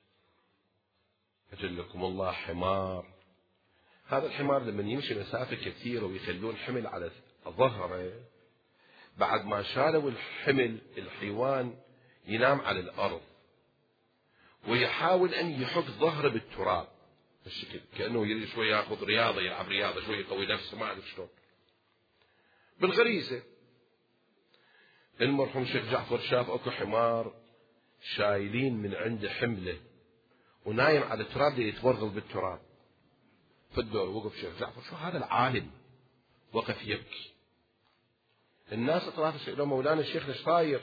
أجلكم الله حمار، هذا الحمار لما يمشي مسافة كثيرة ويخلون حمل على ظهره، بعد ما شالوا الحمل الحيوان ينام على الأرض ويحاول أن يحك ظهره بالتراب بالشكل كأنه يريد شوي يأخذ رياضة، يلعب رياضة شوي يقوي نفسه، ما أعرف شلون بالغريزة. المرحوم شيخ جعفر شاف أكو حمار شايلين من عنده حمله ونايم على التراب يتورغل بالتراب. فالدور وقف شيخ جعفر، شو هذا العالم وقف يبكي. الناس اطراف سألوا مولانا الشيخ ليش صاير؟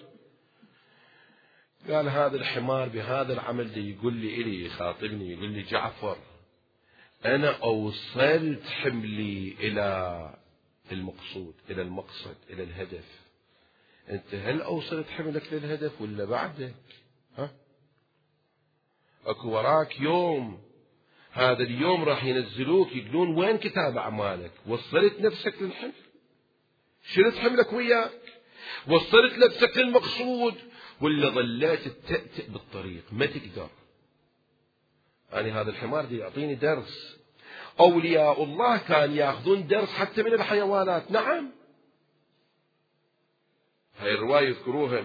قال هذا الحمار بهذا العمل دي يقول لي إلي يخاطبني يقول لي جعفر أنا أوصلت حملي إلى المقصود، إلى المقصد، إلى الهدف. أنت هل أوصلت حملك للهدف ولا بعدك؟ ها؟ أكو وراك يوم، هذا اليوم راح ينزلوك يقولون وين كتاب أعمالك؟ وصلت نفسك للحمل؟ شلت حملك وياك؟ وصلت نفسك للمقصود ولا ظليت تأتئ بالطريق ما تقدر؟ يعني هذا الحمار دي يعطيني درس. أولياء الله كان يأخذون درس حتى من الحيوانات. نعم هاي الرواية يذكروها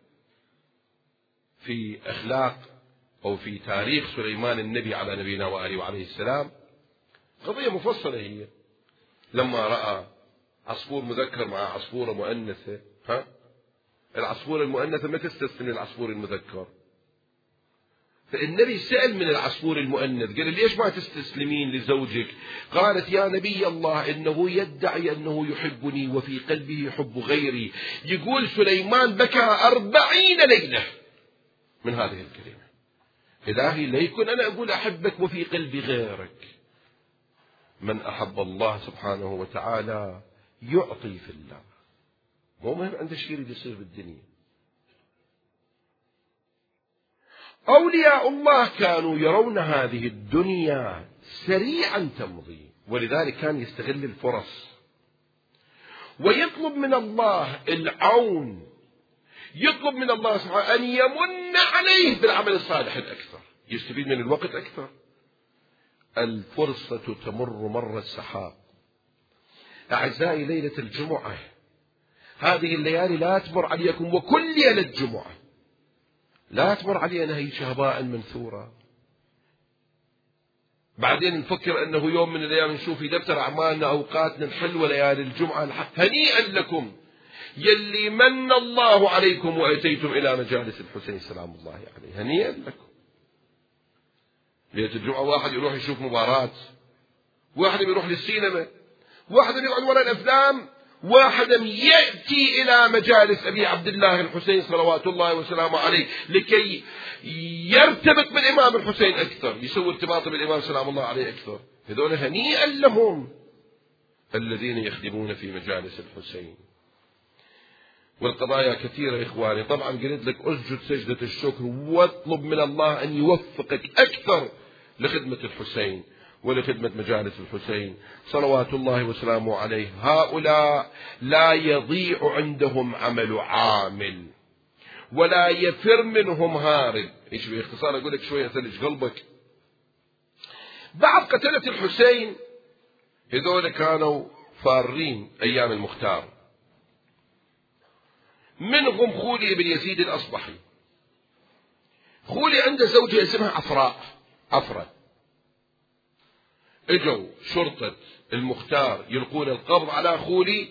في أخلاق أو في تاريخ سليمان النبي على نبينا وآله وعليه السلام. قضية مفصلة هي، لما رأى عصفور مذكر مع عصفورة مؤنثة، العصفورة المؤنثة ما تستثني العصفور المذكر، فالنبي سأل من العصفور المؤنث قال ليش ما تستسلمين لزوجك؟ قالت يا نبي الله إنه يدعي أنه يحبني وفي قلبه حب غيري. يقول سليمان بكى 40 ليلة من هذه الكلمة، إلهي ليكن أنا أقول أحبك وفي قلبي غيرك. من أحب الله سبحانه وتعالى يعطي في الله، مو مهم عنده شيء يريد يصير بالدنيا. أولياء الله كانوا يرون هذه الدنيا سريعا تمضي، ولذلك كان يستغل الفرص ويطلب من الله العون، يطلب من الله سبحانه أن يمن عليه بالعمل الصالح الأكثر، يستفيد من الوقت أكثر. الفرصة تمر مر السحاب. أعزائي، ليلة الجمعة هذه الليالي لا تمر عليكم، وكل ليلة جمعة لا تمر علينا هي هباء منثورا. بعدين نفكر أنه يوم من الأيام نشوف في دفتر أعمالنا أوقاتنا الحلوة ليالي الجمعة. هنيئا لكم يلي من الله عليكم وأتيتم إلى مجالس الحسين سلام الله عليه، هنيئا لكم. ليلة الجمعة واحد يروح يشوف مباراة، واحد يروح للسينما، واحد يقعد وراء الأفلام، واحد يأتي إلى مجالس أبي عبد الله الحسين صلوات الله وسلامه عليه لكي يرتبط بالإمام الحسين أكثر، يسوي ارتباطه بالإمام سلام الله عليه أكثر. هذول هنيئا لهم الذين يخدمون في مجالس الحسين. والقضايا كثيرة إخواني. طبعا قلت لك أسجد سجدة الشكر واطلب من الله أن يوفقك أكثر لخدمة الحسين ولخدمة مجالس الحسين صلوات الله وسلامه عليه. هؤلاء لا يضيع عندهم عمل عامل ولا يفر منهم هارب. ايش باختصار اقول لك شوية ثلج قلبك. بعض قتلة الحسين هذول كانوا فارين ايام المختار، منهم خولي بن يزيد الأصبحي. خولي عنده زوجة اسمها عفراء. اجوا شرطة المختار يلقون القبض على خولي.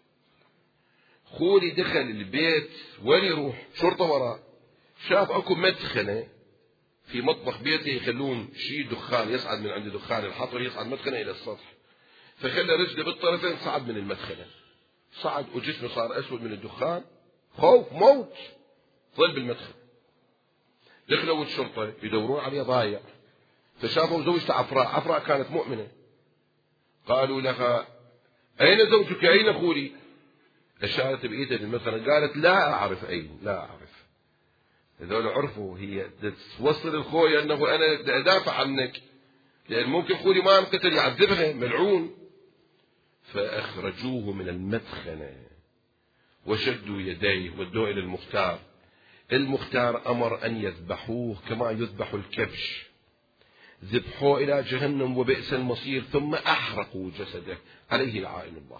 خولي دخل البيت، وين يروح؟ شرطة وراه. شاف اكو مدخنة في مطبخ بيته يخلون شيء دخان يصعد من عند دخان الحطب، يصعد مدخنة إلى السطح، فخلى رجله بالطرفين صعد من المدخنة، صعد وجسمه صار أسود من الدخان، خوف موت، ظل بالمدخل. دخلوا الشرطة يدورون عليه ضايع، فشافوا زوجته عفراء كانت مؤمنة. قالوا لها أين زوجك؟ أين خولي؟ أشارت بإيدها للمدخنة، قالت لا أعرف أين، لا أعرف. هذول عرفوا هي توصل الخوي أنه أنا أدافع عنك، لأن ممكن خولي ما انقتل يعذبها ملعون. فأخرجوه من المدخنة وشدوا يديه ودوه إلى المختار. المختار أمر أن يذبحوه كما يذبح الكبش، ذبحوه إلى جهنم وبئس المصير، ثم أحرقوا جسده عليه لعائن الله.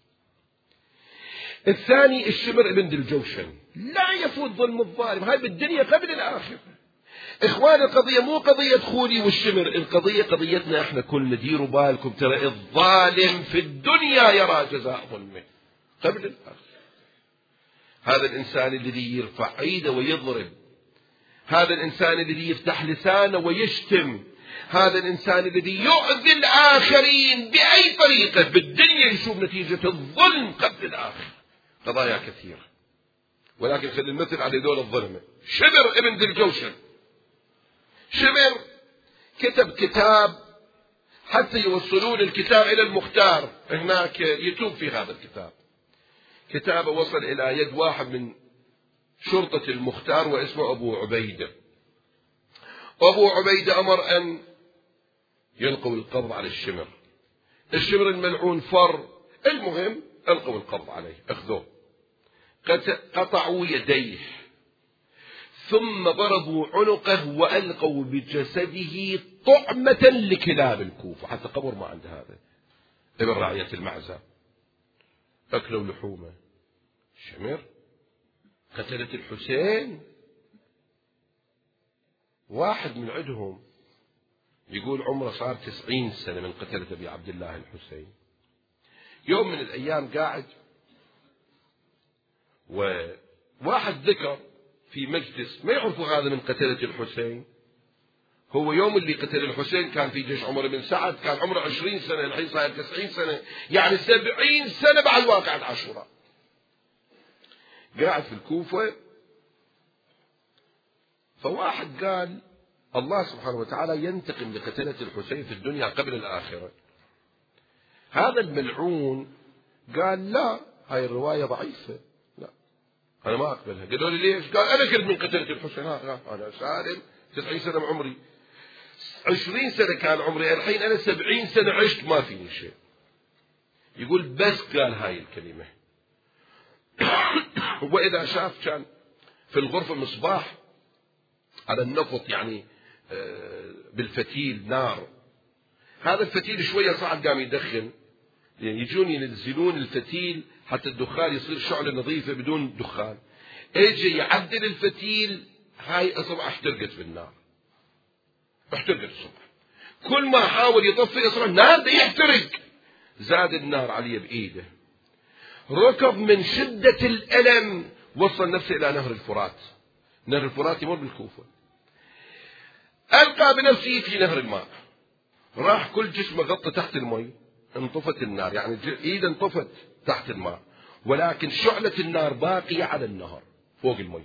الثاني الشمر ابن دلجوشن، لا يفوت ظلم الظالم، هاي بالدنيا قبل الآخرة. إخوان القضية مو قضية خولي والشمر، القضية قضيتنا احنا كلنا. ديروا بالكم، ترى الظالم في الدنيا يرى جزاء ظلمه قبل الآخرة. هذا الإنسان الذي يرفع ايده ويضرب، هذا الإنسان الذي يفتح لسانه ويشتم، هذا الإنسان الذي يؤذي الآخرين بأي طريقة بالدنيا يشوف نتيجة الظلم قبل الآخرة. قضايا كثيرة، ولكن خلي المثل على دول الظلمة. شمر ابن دلجوشن، شمر كتب كتاب حتى يوصلون الكتاب إلى المختار، هناك يتوب في هذا الكتاب. كتابه وصل إلى يد واحد من شرطة المختار واسمه أبو عبيدة. أبو عبيدة أمر أن يلقوا القبض على الشمر. الشمر الملعون فر، المهم ألقوا القبض عليه، أخذوه، قطعوا يديه، ثم ضربوا عنقه وألقوا بجسده طعمة لكلاب الكوفة، حتى قبر ما عند هذا ابن رعية المعزة، أكلوا لحومه. شمر قتلت الحسين. واحد من عندهم يقول عمره صار 90 سنة من قتلة أبي عبد الله الحسين. يوم من الأيام قاعد وواحد ذكر في مجلس ما يعرفوا هذا من قتلة الحسين. هو يوم اللي قتل الحسين كان في جيش عمر بن سعد، كان عمره 20 سنة، الحين صار 90 سنة، يعني 70 سنة بعد واقعة عاشوراء. قاعد في الكوفة، فواحد قال الله سبحانه وتعالى ينتقم لقتلة الحسين في الدنيا قبل الآخرة. هذا الملعون قال لا، هاي الرواية ضعيفة، لا أنا ما أقبلها. قالوا لي ليش؟ قال أنا كنت من قتلة الحسين، أنا سالم 90 سنة من عمري، 20 سنة كان عمري، الحين أنا 70 سنة عشت ما فيني شيء. يقول بس قال هاي الكلمة. وإذا شاف كان في الغرفة مصباح على النفط، يعني بالفتيل نار، هذا الفتيل شوية صعد قام يدخن، يعني يجون ينزلون الفتيل حتى الدخان يصير شعلة نظيفة بدون دخان. اجي يعدل الفتيل، هاي اصبع احترقت بالنار، احترقت الصبح. كل ما حاول يطفي اصبع النار ده يحترق، زاد النار عليه بايده، ركض من شدة الألم، وصل نفسه إلى نهر الفرات. نهر الفرات يمر بالكوفة، ألقى بنفسه في نهر الماء، راح كل جسمه غطى تحت المي، انطفت النار، يعني ايده انطفت تحت الماء، ولكن شعلة النار باقية على النهر فوق المي.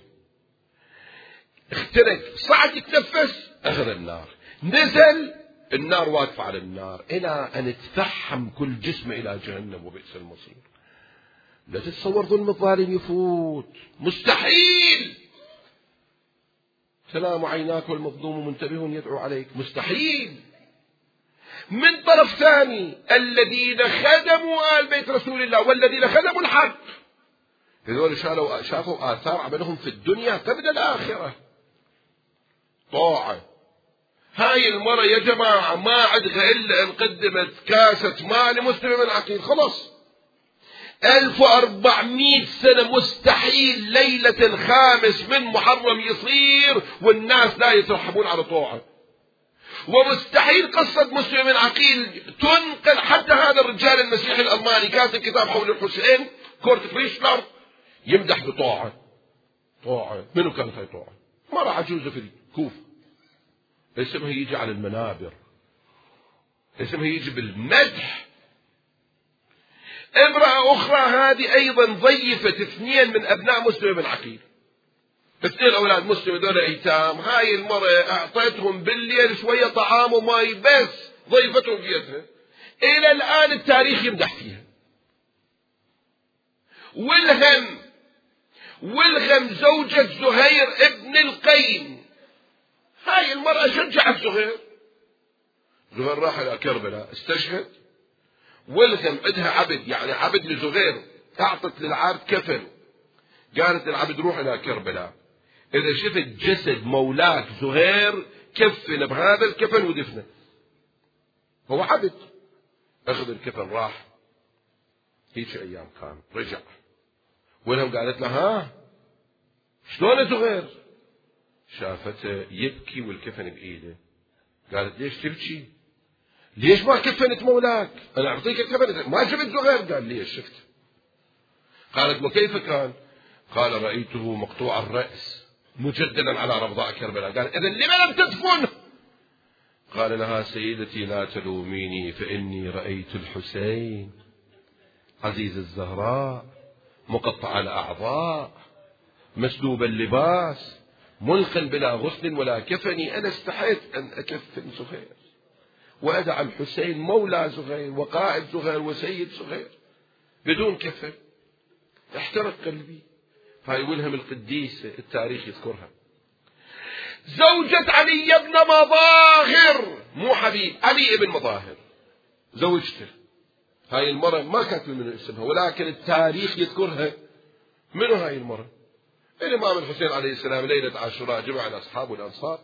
اخترق، صعد يتنفس، اخذ النار، نزل، النار واقفة على النار، إلى أن تفحم كل جسمه إلى جهنم وبئس المصير. لا تتصور ظلم الظالم يفوت، مستحيل. سلام عيناك والمظلوم منتبه يدعو عليك، مستحيل. من طرف ثاني الذين خدموا آل بيت رسول الله والذين خدموا الحق، هذول شافوا آثار عملهم في الدنيا قبل الآخرة، طاعة. هاي المرة يا جماعة ما عندها إلا أن قدمت كاسة ماء لمسلم بن عقيل، خلص 1400 سنة مستحيل ليلة الخامس من محرم يصير والناس لا يترحبون على طاعة، ومستحيل قصة مسلم بن عقيل تنقل. حتى هذا الرجال المسيحي الألماني كاتب كتاب حول الحسين، كورت كريشلر، يمدح بطاعة. طاعة منو كانت هاي طاعة؟ مرة عجوزة في الكوفة، اسمها يجي على المنابر، اسمها يجي بالمدح. امرأة أخرى هذه أيضا ضيفت 2 من أبناء مسلم بن عقيل، 2 أولاد مسلم دول أيتام. هاي المرأة أعطيتهم بالليل شوية طعام وماء، بس ضيفتهم بيدها. إلى الآن التاريخ يمدح فيها. والهم زوجة زهير ابن القيم، هاي المرأة شجعت زهير. زهير راح إلى كربلاء استشهد، والهم عندها عبد، يعني عبد لزهير، أعطت للعبد كفن، قالت للعبد روح إلى كربلاء، إذا شفت جسد مولاك زهير كفن بهذا الكفن ودفنه. هو عبد، أخذ الكفن راح. هيك أيام كان، رجع والهم قالت له ها شلون زهير؟ شافته يبكي والكفن بإيده، قالت ليش تبكي؟ ليش ما كفنت مولاك؟ أنا أعطيك الكفن ما شفت زهير؟ قال ليش شفت. قالت وكيف كان؟ قال رأيته مقطوع الرأس مجددا على ربضاء كربلاء. قال إذا لما لم تدفنه؟ قال لها سيدتي لا تلوميني فإني رأيت الحسين عزيز الزهراء مقطع الأعضاء مسلوب اللباس ملقا بلا غسل ولا كفني، أنا استحيت أن أكفن زهير وأدع الحسين مولى زهير وقائد زهير وسيد زهير بدون كفن، احترق قلبي. هاي والهم القديسة التاريخ يذكرها. زوجة علي بن مظاهر، مو حبيب، علي بن مظاهر زوجته. هاي المرة ما كاتب من اسمها، ولكن التاريخ يذكرها. منو هاي المرة؟ الإمام الحسين عليه السلام ليلة عاشوراء جمع الأصحاب والأنصار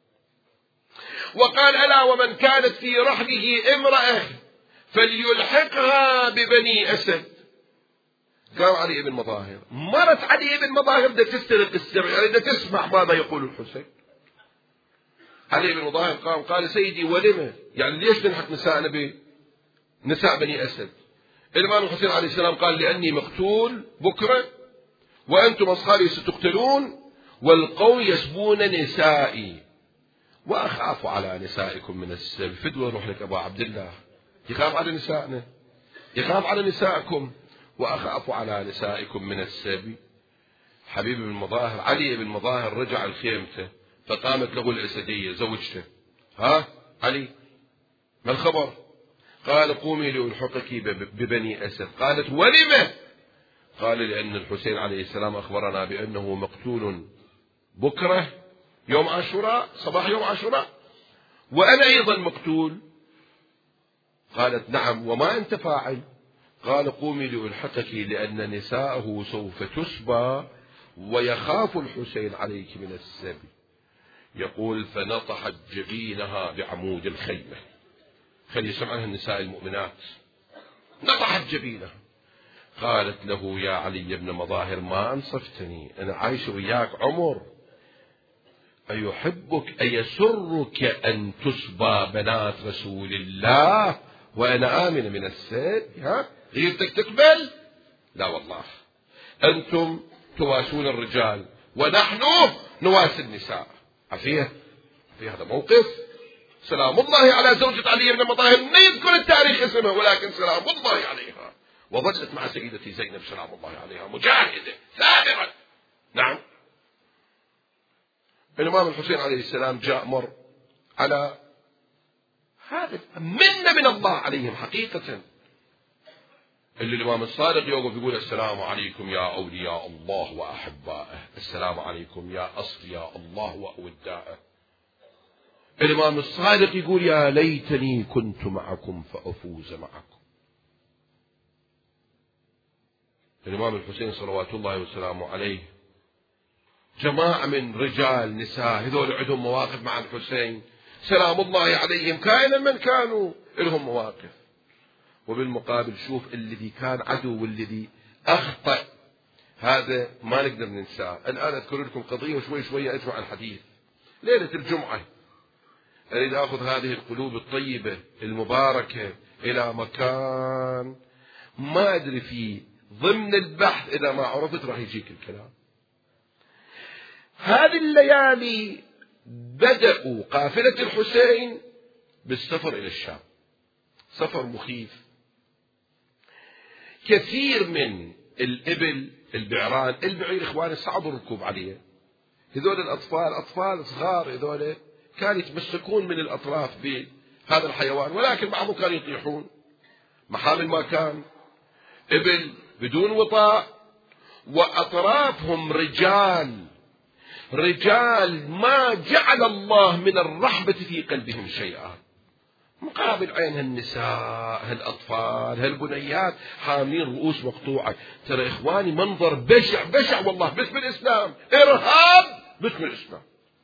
وقال ألا ومن كانت في رحله امرأة فليلحقها ببني أسد. قام علي بن مظاهر، مرت علي بن مظاهر بدها تسترق السر، يعني بدها تسمع ماذا يقول الحسين. علي بن مظاهر قام قال سيدي ولم، يعني ليش ننحت نساء نساء بني أسد؟ الإمام الحسين عليه السلام قال لأني مقتول بكرة وأنتم أصحابي ستقتلون والقوم يسبون نسائي وأخاف على نسائكم من السب. فدوى روح لك أبو عبد الله، يخاف على نسائنا، يخاف على نسائكم، وأخاف على نسائكم من السب. حبيب بن مظاهر، علي بن مظاهر رجع لخيمته، فقامت له الأسدية زوجته، ها علي ما الخبر؟ قال قومي لألحقك ببني أسد. قالت ولم؟ قال لأن الحسين عليه السلام أخبرنا بأنه مقتول بكرة يوم عاشوراء، صباح يوم عاشوراء، وأنا أيضا مقتول. قالت نعم، وما أنت فاعل؟ قال قومي لألحقك لأن نساءه سوف تسبى ويخاف الحسين عليك من السبي. يقول فنطحت جبينها بعمود الخيمة، خلي يسمعها النساء المؤمنات، نطحت جبينها. قالت له يا علي بن مظاهر ما أنصفتني، أنا عايش وياك عمر، أيحبك أيسرك أن تسبى بنات رسول الله وأنا آمن من السيد؟ ها غيرتك تقبل؟ لا والله، أنتم تواسون الرجال ونحن نواسي النساء. عفيه في هذا موقف سلام الله على زوجة علي بن مظاهر، لا يذكر التاريخ اسمها ولكن سلام الله عليها، وظلت مع سيدتي زينب سلام الله عليها مجاهدة ثابرة. نعم. الإمام الحسين عليه السلام جاء مر على هذا منة من الله عليهم حقيقة، اللي الإمام الصادق يوقف يقول السلام عليكم يا أولياء الله وأحبائه، السلام عليكم يا أصفياء الله وأودائه. الإمام الصادق يقول يا ليتني كنت معكم فأفوز معكم. الإمام الحسين صلوات الله وسلامه عليه جماعة من رجال نساء هذول عندهم مواقف مع الحسين سلام الله عليهم، كائنا من كانوا لهم مواقف. وبالمقابل شوف الذي كان عدو والذي أخطأ هذا ما نقدر ننساه. الآن أذكر لكم قضية وشوي شوي أجمع الحديث. ليلة الجمعة أريد أخذ هذه القلوب الطيبة المباركة إلى مكان ما أدري فيه ضمن البحث، إذا ما عرفت راح يجيك الكلام. هذه الليالي بدأوا قافلة الحسين بالسفر إلى الشام، سفر مخيف. كثير من الإبل البعران، البعير إخواني صعب الركوب عليه، هذول الأطفال أطفال صغار هذول كانوا يتمسكون من الأطراف بهذا الحيوان، ولكن بعضهم كانوا يطيحون. محامل ما كان، إبل بدون وطاء، وأطرافهم رجال ما جعل الله من الرحمة في قلبهم شيئا، مقابل عين هالنساء هالأطفال هالبنيات حاملين رؤوس مقطوعة. ترى إخواني منظر بشع بشع والله، باسم الإسلام إرهاب باسم الإسلام.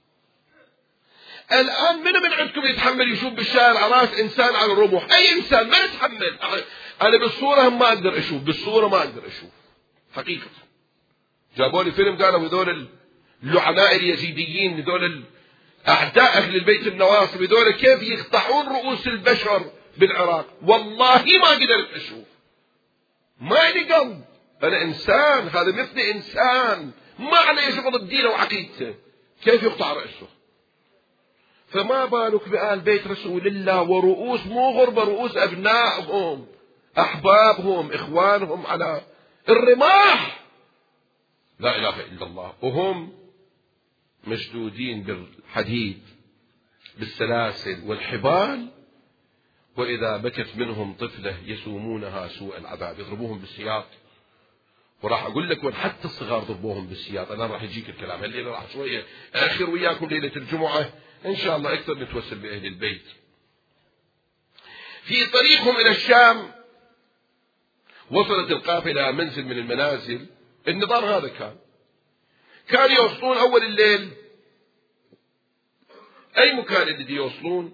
الآن من عندكم يتحمل يشوف بالشارع راس إنسان على الرمح؟ أي إنسان ما يتحمل. أنا بالصورة ما أقدر أشوف، بالصورة ما أقدر أشوف حقيقة. جابوا لي فيلم قالوا هذول اللعناء اليزيديين، هذول أعداء أهل البيت النواصب، هذول كيف يقطعون رؤوس البشر بالعراق. والله ما قدرت أشوف، ما لي قلب. أنا إنسان، هذا مثلي إنسان، ما عليه شغل الدين وعقيدته، كيف يقطع رأسه؟ فما بالك بآل بيت رسول الله، ورؤوس مو غربة، رؤوس أبنائهم أحبابهم إخوانهم على الرماح، لا إله إلا الله، وهم مشدودين بالحديد بالسلاسل والحبال، وإذا بكت منهم طفلة يسومونها سوء العذاب، يضربوهم بالسياط. وراح أقول لك حتى الصغار ضربوهم بالسياط. أنا راح يجيك الكلام الليلة، راح شوية آخر وياكم ليلة الجمعة إن شاء الله أكثر نتوسل بأهل البيت. في طريقهم إلى الشام وصلت القافلة منزل من المنازل. النظام هذا كان يوصلون أول الليل أي مكان الذي يوصلون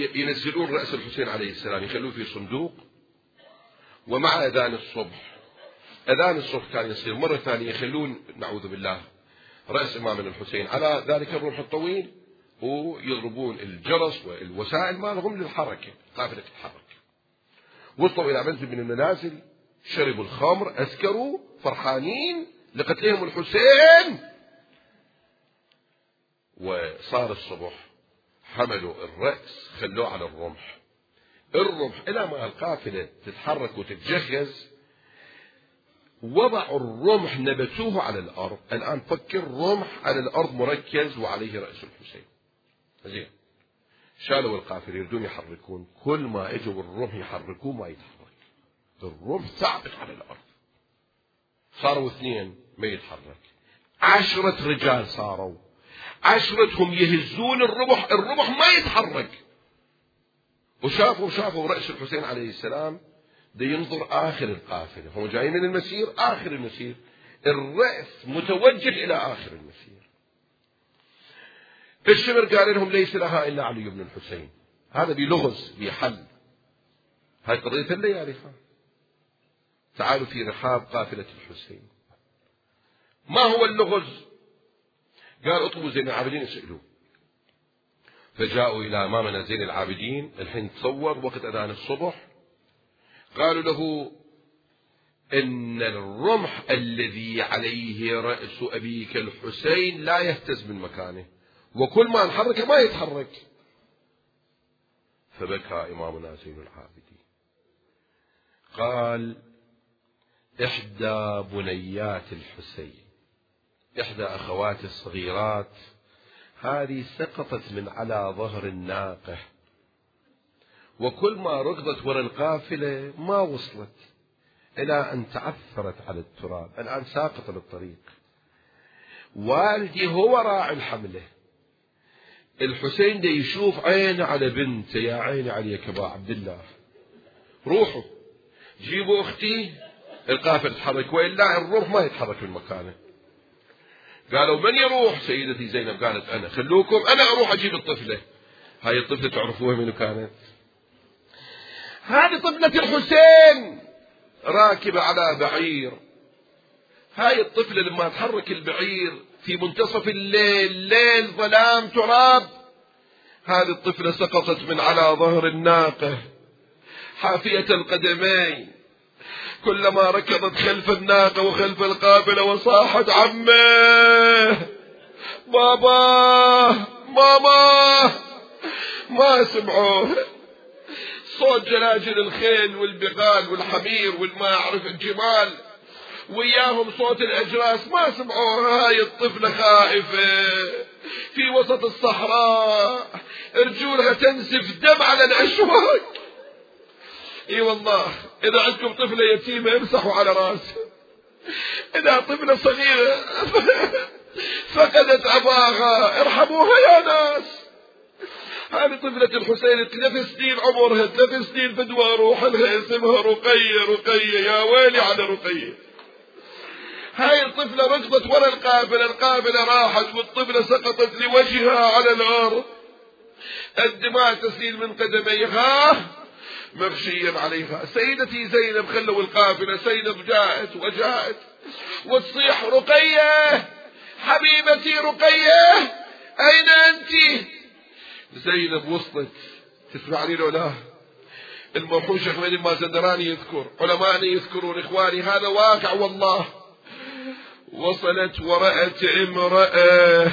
ينزلون رأس الحسين عليه السلام، يخلوه في صندوق، ومع أذان الصبح أذان الصبح كان يصير مرة ثانية يخلون نعوذ بالله رأس إمامنا الحسين على ذلك الرمح الطويل ويضربون الجرس والوسائل مالهم للحركة، قافلة الحركة. وصلوا إلى منزل من المنازل، شربوا الخمر، أسكروا، فرحانين لقتلهم الحسين. وصار الصبح حملوا الرأس خلوه على الرمح إلى ما القافلة تتحرك وتتجهز وضعوا الرمح نبتوه على الأرض. الآن فكر رمح على الأرض مركز وعليه رأس الحسين. زين، شالوا القافلة يريدون يحركون، كل ما اجوا الرمح يحركوه ما يتحرك، الرمح ثابت على الأرض. صاروا 2 ما يتحرك، 10 رجال صاروا، 10 يهزون الرمح ما يتحرك. وشافوا رأس الحسين عليه السلام ده ينظر آخر القافلة، هم جايين من المسير آخر المسير، الرأس متوجه إلى آخر المسير. الشمر قال لهم ليس لها إلا علي بن الحسين. هذا بلغز بحل، هاي قضية اللي يعرفها. تعالوا في رحاب قافلة الحسين. ما هو اللغز؟ قال اطلبوا زين العابدين اسألوه. فجاءوا إلى أمامنا زين العابدين، الحين تصور وقت أذان الصبح. قالوا له إن الرمح الذي عليه رأس أبيك الحسين لا يهتز من مكانه، وكل ما نحرك ما يتحرك. فبكى إمامنا زين العابدين قال إحدى بنيات الحسين، إحدى أخوات الصغيرات، هذه سقطت من على ظهر الناقة، وكل ما ركضت وراء القافلة ما وصلت إلى أن تعثرت على التراب، الآن ساقطة بالطريق. والدي هو راعي الحملة، الحسين ده يشوف عينه على بنته، يا عيني عليك أبا عبد الله، روحوا جيبوا أختي، القافلة تتحرك وإلا الروح ما يتحرك من مكانه. قالوا من يروح؟ سيدتي زينب قالت أنا. خلوكم أنا أروح أجيب الطفلة. هاي الطفلة تعرفوها منو كانت؟ هذه طفلة الحسين راكبة على بعير. هاي الطفلة لما تحرك البعير في منتصف الليل، ليل ظلام تراب، هذه الطفلة سقطت من على ظهر الناقة حافية القدمين، كلما ركضت خلف الناقة وخلف القافلة وصاحت عمه بابا ماما، ما سمعوه. صوت جلاجل الخيل والبغال والحمير والما أعرف الجمال وياهم صوت الأجراس ما سمعوه. هاي الطفلة خائفة في وسط الصحراء، رجولها تنزف دم على الأشواك. اي والله اذا عندكم طفلة يتيمة امسحوا على راسها. اذا طفلة صغيرة فقدت اباها ارحموها يا ناس. هذه طفلة الحسين 3 سنين عمرها، 3 سنين فدوى روح لها، اسمها رقية. يا ويلي على رقية. هاي الطفلة ركضت وراء القافلة راحت، والطفلة سقطت لوجهها على الارض، الدماء تسيل من قدميها مغشيا عليها. سيدتي زينب خلوا القافلة، زينب جاءت وتصيح رقية حبيبتي رقية أين أنت؟ زينب وصلت. تسمعني لو لا؟ المرحوم شيخ مهدي المازندراني يذكر، علماء يذكرون، إخواني هذا واقع والله. وصلت ورأت امرأة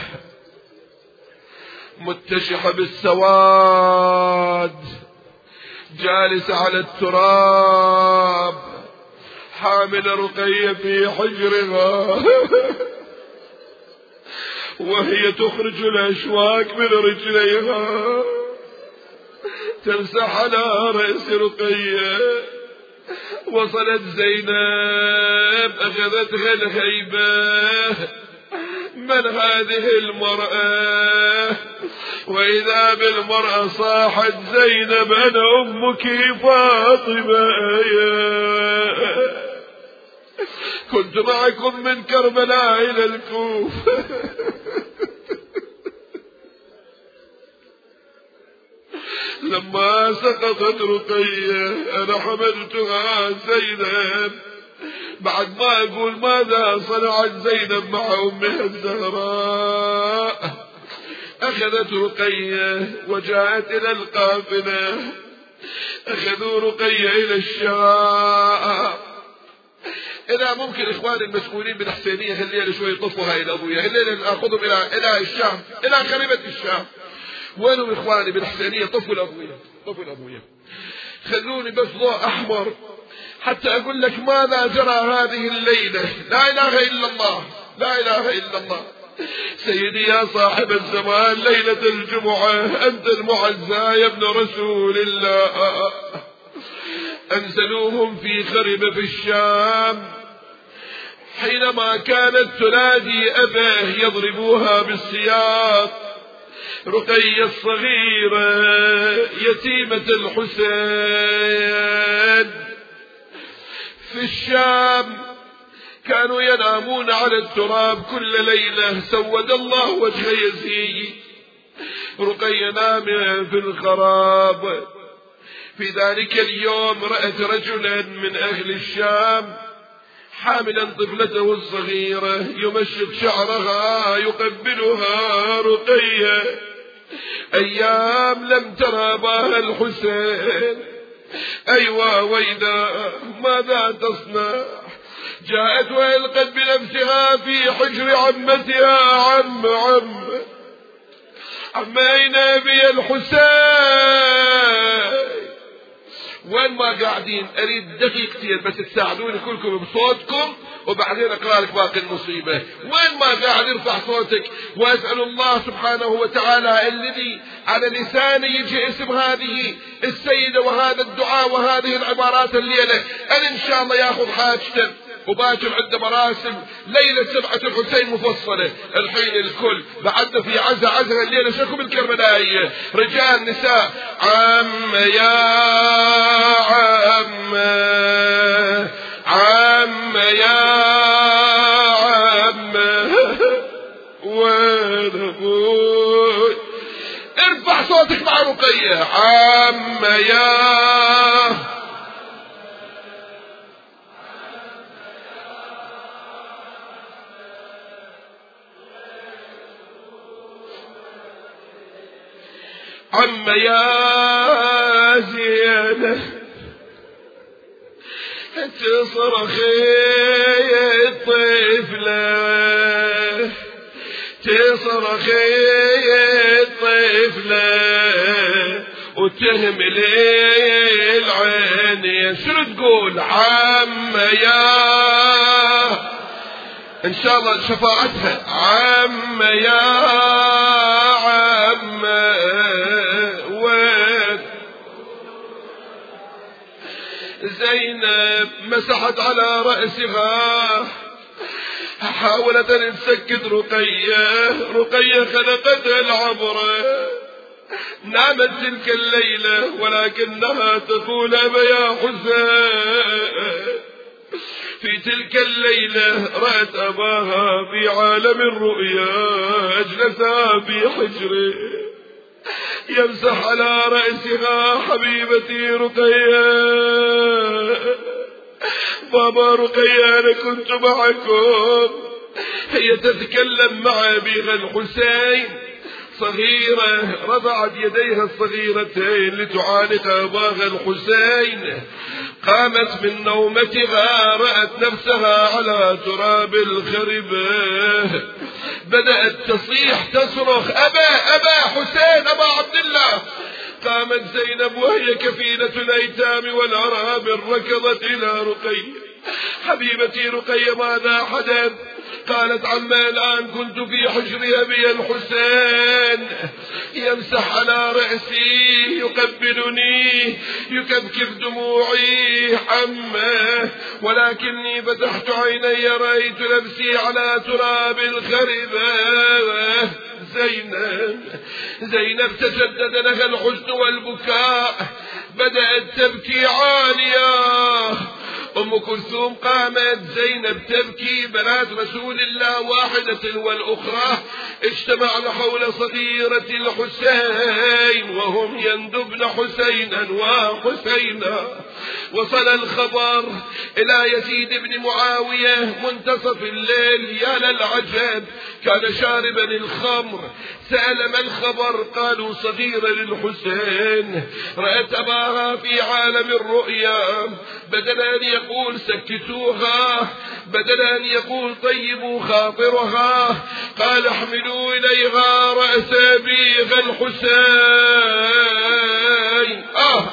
متشحة بالسواد جالسة على التراب، حامل رقية في حجرها وهي تخرج الأشواك من رجليها، تمسح على رأس رقية. وصلت زينب أخذتها الهيبة، من هذه المرأة؟ وإذا بالمرأة صاحت زينب أنا أمك فاطمة، كنت معكم من كربلاء إلى الكوفة. لما سقطت رقية أنا حملتها زينب بعد ما أقول ماذا صنعت زينب مع أمها الزهراء، أخذت رقية وجاءت إلى القافلة، أخذوا رقية إلى الشام. إذا ممكن إخواني المسؤولين بالحسينية هالليلة شوي يطفوها إلى أبويا، هالليلة أخذهم إلى الشام، إلى خريبة الشام. وينهم إخواني بالحسينية؟ طفوا لأبويا، طفوا لأبويا، خلوني بس ضوء أحمر حتى أقول لك ماذا جرى هذه الليلة. لا إله إلا الله، لا إله إلا الله. سيدي يا صاحب الزمان، ليلة الجمعة أنت المعزى يا ابن رسول الله. أنزلوهم في خربة في الشام، حينما كانت تنادي أباه يضربوها بالسياط. رقية الصغيرة يتيمة الحسين في الشام كانوا ينامون على التراب كل ليلة، سود الله وجه يزيد. رقية نامت في الخراب. في ذلك اليوم رأت رجلا من أهل الشام حاملا طفلته الصغيرة يمشط شعرها يقبلها. رقية أيام لم ترى أباها الحسين. أيوة ويدا ماذا تصنع؟ جاءت وألقت بنفسها في حجر عمتها. عم أين أبي الحسين؟ وين ما قاعدين؟ أريد دقيقتين بس تساعدوني كلكم بصوتكم وبعدين أقرأ لك باقي المصيبة. وين ما قاعد ارفع صوتك وأسأل الله سبحانه وتعالى الذي على لساني يجي اسم هذه السيدة وهذا الدعاء وهذه العبارات الليلة أن شاء الله ياخذ حاجته. وباكر عنده مراسم ليلة سبعة الحسين مفصلة. الحين الكل بعدنا في عزة الليلة شكو بالكربلائية، رجال نساء. عم يا عم يا عم وين ابوي؟ ارفع صوتك مع رقية. عم يا عم يا زينب تصرخي الطفلة، تصرخي الطفلة وتهملي العين. شنو تقول؟ عم يا ان شاء الله شفاعتها. عم يا عم زينب مسحت على رأسها، حاولت أن تسكت رقية خلقتها العبرة. نامت تلك الليلة ولكنها تقول أبا يا حسين. في تلك الليلة رأت أباها في عالم الرؤيا، أجلسها في حجره يمسح على رأسها. حبيبتي رقية، بابا رقية أنا كنت معكم. هي تتكلم مع أبيها الحسين صغيرة، رفعت يديها الصغيرتين لتعانق أباها الحسين. قامت من نومتها رأت نفسها على تراب الخربة، بدأت تصيح تصرخ أبا حسين أبا عبد الله. قامت زينب وهي كفيلة الأيتام والأرامل ركضت إلى رقية. حبيبتي رقية ماذا حدث؟ قالت عما الآن كنت في حجر أبي الحسين يمسح على رأسي يقبلني يكبكب دموعي عمه، ولكني فتحت عيني رأيت نفسي على تراب الخربة. زينب تجدد لها الحزن والبكاء، بدأت تبكي عالية. أم كلثوم قامت، زينب تبكي، بنات رسول الله واحدة والأخرى اجتمعن حول صغيرة الحسين وهم يندبن حسينا وحسينا. وصل الخبر إلى يزيد بن معاوية منتصف الليل. يا للعجب، كان شاربا الخمر. سأل ما الخبر؟ قالوا صغيرة للحسين رأت أباها في عالم الرؤيا، بدل أن يقول سكتوها، بدل أن يقول طيبوا خاطرها، قال احملوا إليها رأس أبيها الحسين.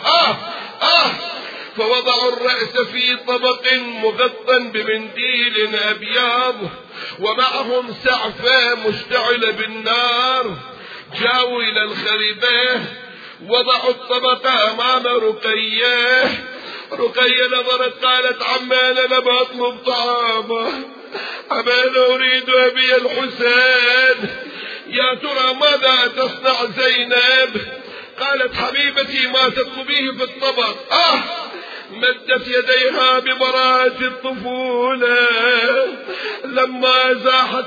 فوضعوا الرأس في طبق مغطى بمنديل أبيض ومعهم سعفة مشتعلة بالنار. جاءوا إلى الخريبة، وضعوا الطبق أمام رقية. رقية نظرت قالت عمان أنا بطلب طعامه، عمان أريد أبي الحسين، يا ترى ماذا تصنع زينب؟ قالت حبيبتي ما تطلبيه في الطبق. مدت يديها ببراءة الطفولة لما زاحت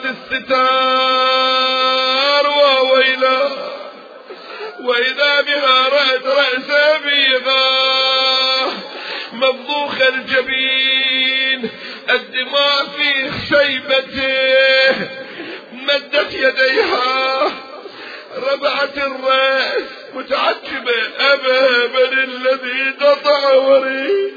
الستار وويلا، وإذا بها رأت رأس أبيها مفضوخ الجبين، الدماء في شيبته. مدت يديها، ربعت الرأس متعجبة، أبا من الذي قطع وري؟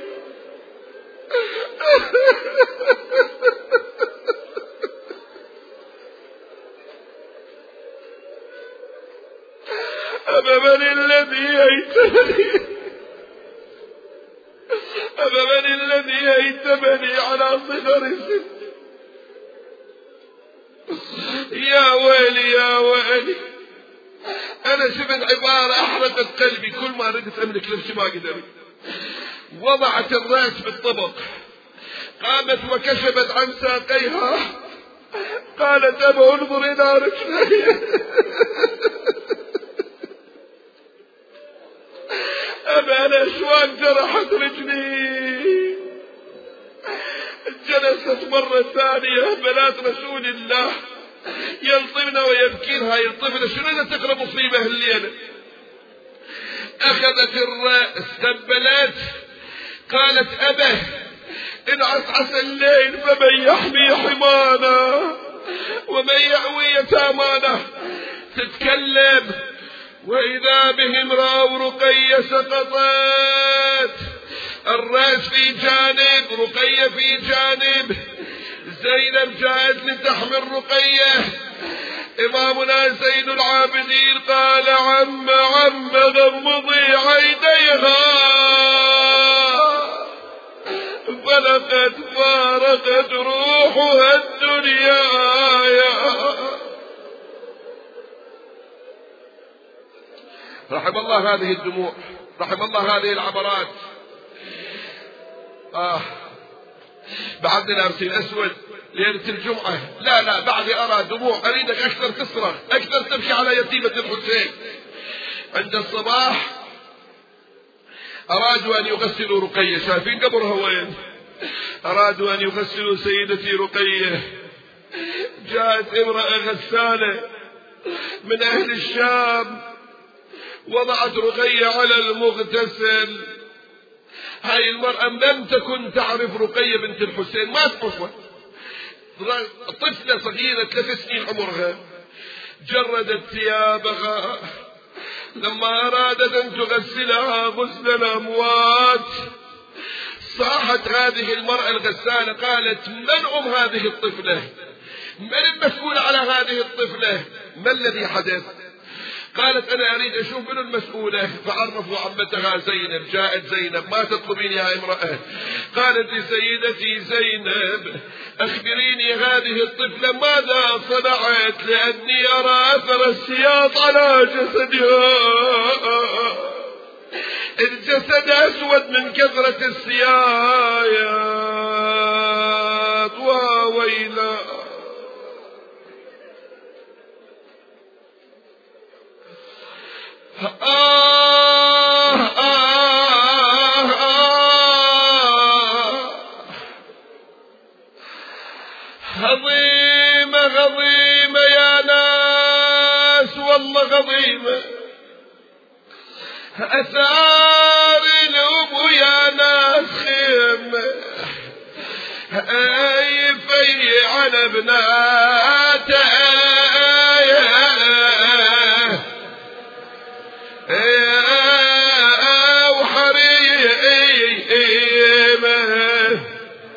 أبا من الذي أيتمني؟ أبا من الذي أيتمني على صغر سن؟ يا ويلي يا ويلي، أنا شفت عبارة أحرقت قلبي، كل ما ردت أملك نفسي ما قدرت. وضعت الرأس بالطبق، قامت وكشفت عن ساقيها، قالت أبا انظر إلى رجلي، أبا أنا شوان جرحت رجلي. جلست مرة ثانية، بنات رسول الله يلطمن ويبكين. هاي الطفلة شنو إذا تقرأ مصيبة الليلة؟ أخذت الرأس قبلت، قالت أبه إن عسعس الليل فمن يحمي حمانا ومن يأوي يتامانا. تتكلم، وإذا بهم راوا رقية سقطت، الرأس في جانب، رقية في جانب. زينب جاءت لتحمل رقية. إمامنا زين العابدين قال عم غمضي عينيها، فلقد فارقت روحها الدنيا. رحم الله هذه الدموع، رحم الله هذه العبرات. بعد لابسين أسود ليلة الجمعة، لا بعد أرى دموع، أريدك أكثر تصرخ، أكثر تبكي على يتيمة الحسين. عند الصباح أرادوا أن يغسلوا رقية، شايفين قبرها وين؟ أرادوا أن يغسلوا سيدتي رقية. جاءت امرأة غسالة من أهل الشام، وضعت رقية على المغتسل. هاي المرأة لم تكن تعرف رقية بنت الحسين، ما تعرفها، طفلة صغيرة 3 سنين عمرها. جردت ثيابها، لما أرادت أن تغسلها غسل الأموات صاحت هذه المرأة الغسالة، قالت من أم هذه الطفلة؟ من المسؤول على هذه الطفلة؟ ما الذي حدث؟ قالت أنا أريد أشوف من المسؤولة. فعرفوا عمتها زينب. جاءت زينب، ما تطلبين يا امرأة؟ قالت لسيدتي زينب أخبريني هذه الطفلة ماذا صنعت، لأني أرى أثر السياط على جسدها، الجسد أسود من كثرة السياط وويلا. والله غضيمة أثار الأبو يا ناس خيمة في على بناته وحريمة.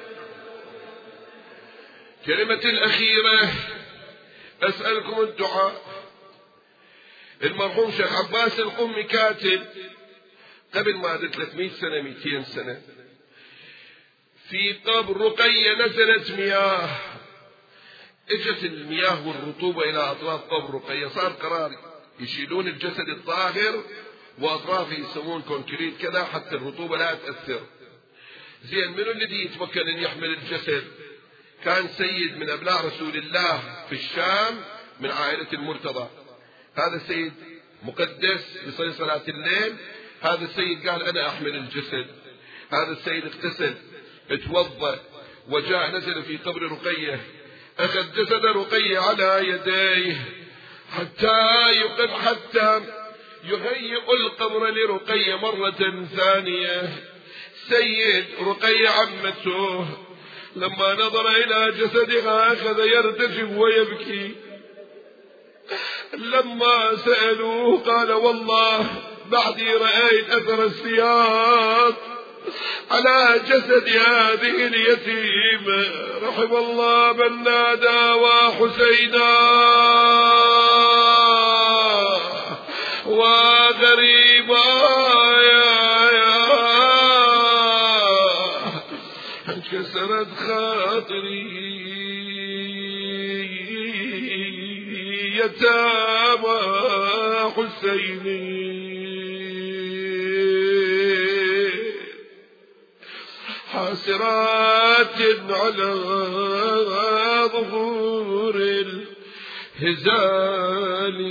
كلمة الأخيرة أسألكم الدعاء. المرحوم شيخ عباس القمي كاتب قبل ما 300 سنة 200 سنة في قبر رقية نزلت مياه، اجت المياه والرطوبة إلى أطراف قبر رقية، صار قرار يشيلون الجسد الطاهر وأطرافه يسوون كونكريت كذا حتى الرطوبة لا تأثر. زين منو الذي يتمكن أن يحمل الجسد؟ كان سيد من أبناء رسول الله في الشام من عائلة المرتضى، هذا السيد مقدس يصلي صلاة الليل، هذا السيد قال أنا أحمل الجسد. هذا السيد اغتسل اتوضأ وجاء نزل في قبر رقية، أخذ جسد رقية على يديه حتى يهيئ القبر لرقية مرة ثانية. سيد رقية عمته لما نظر إلى جسدها أخذ يرتجف ويبكي. لما سألوه قال والله بعدي رأيت أثر السياط على جسد هذه اليتيمة، رحم الله من نادى وحسينا وغريبا كسرت خاطري يتامى حسيني حاسرات على ظهور الهزال.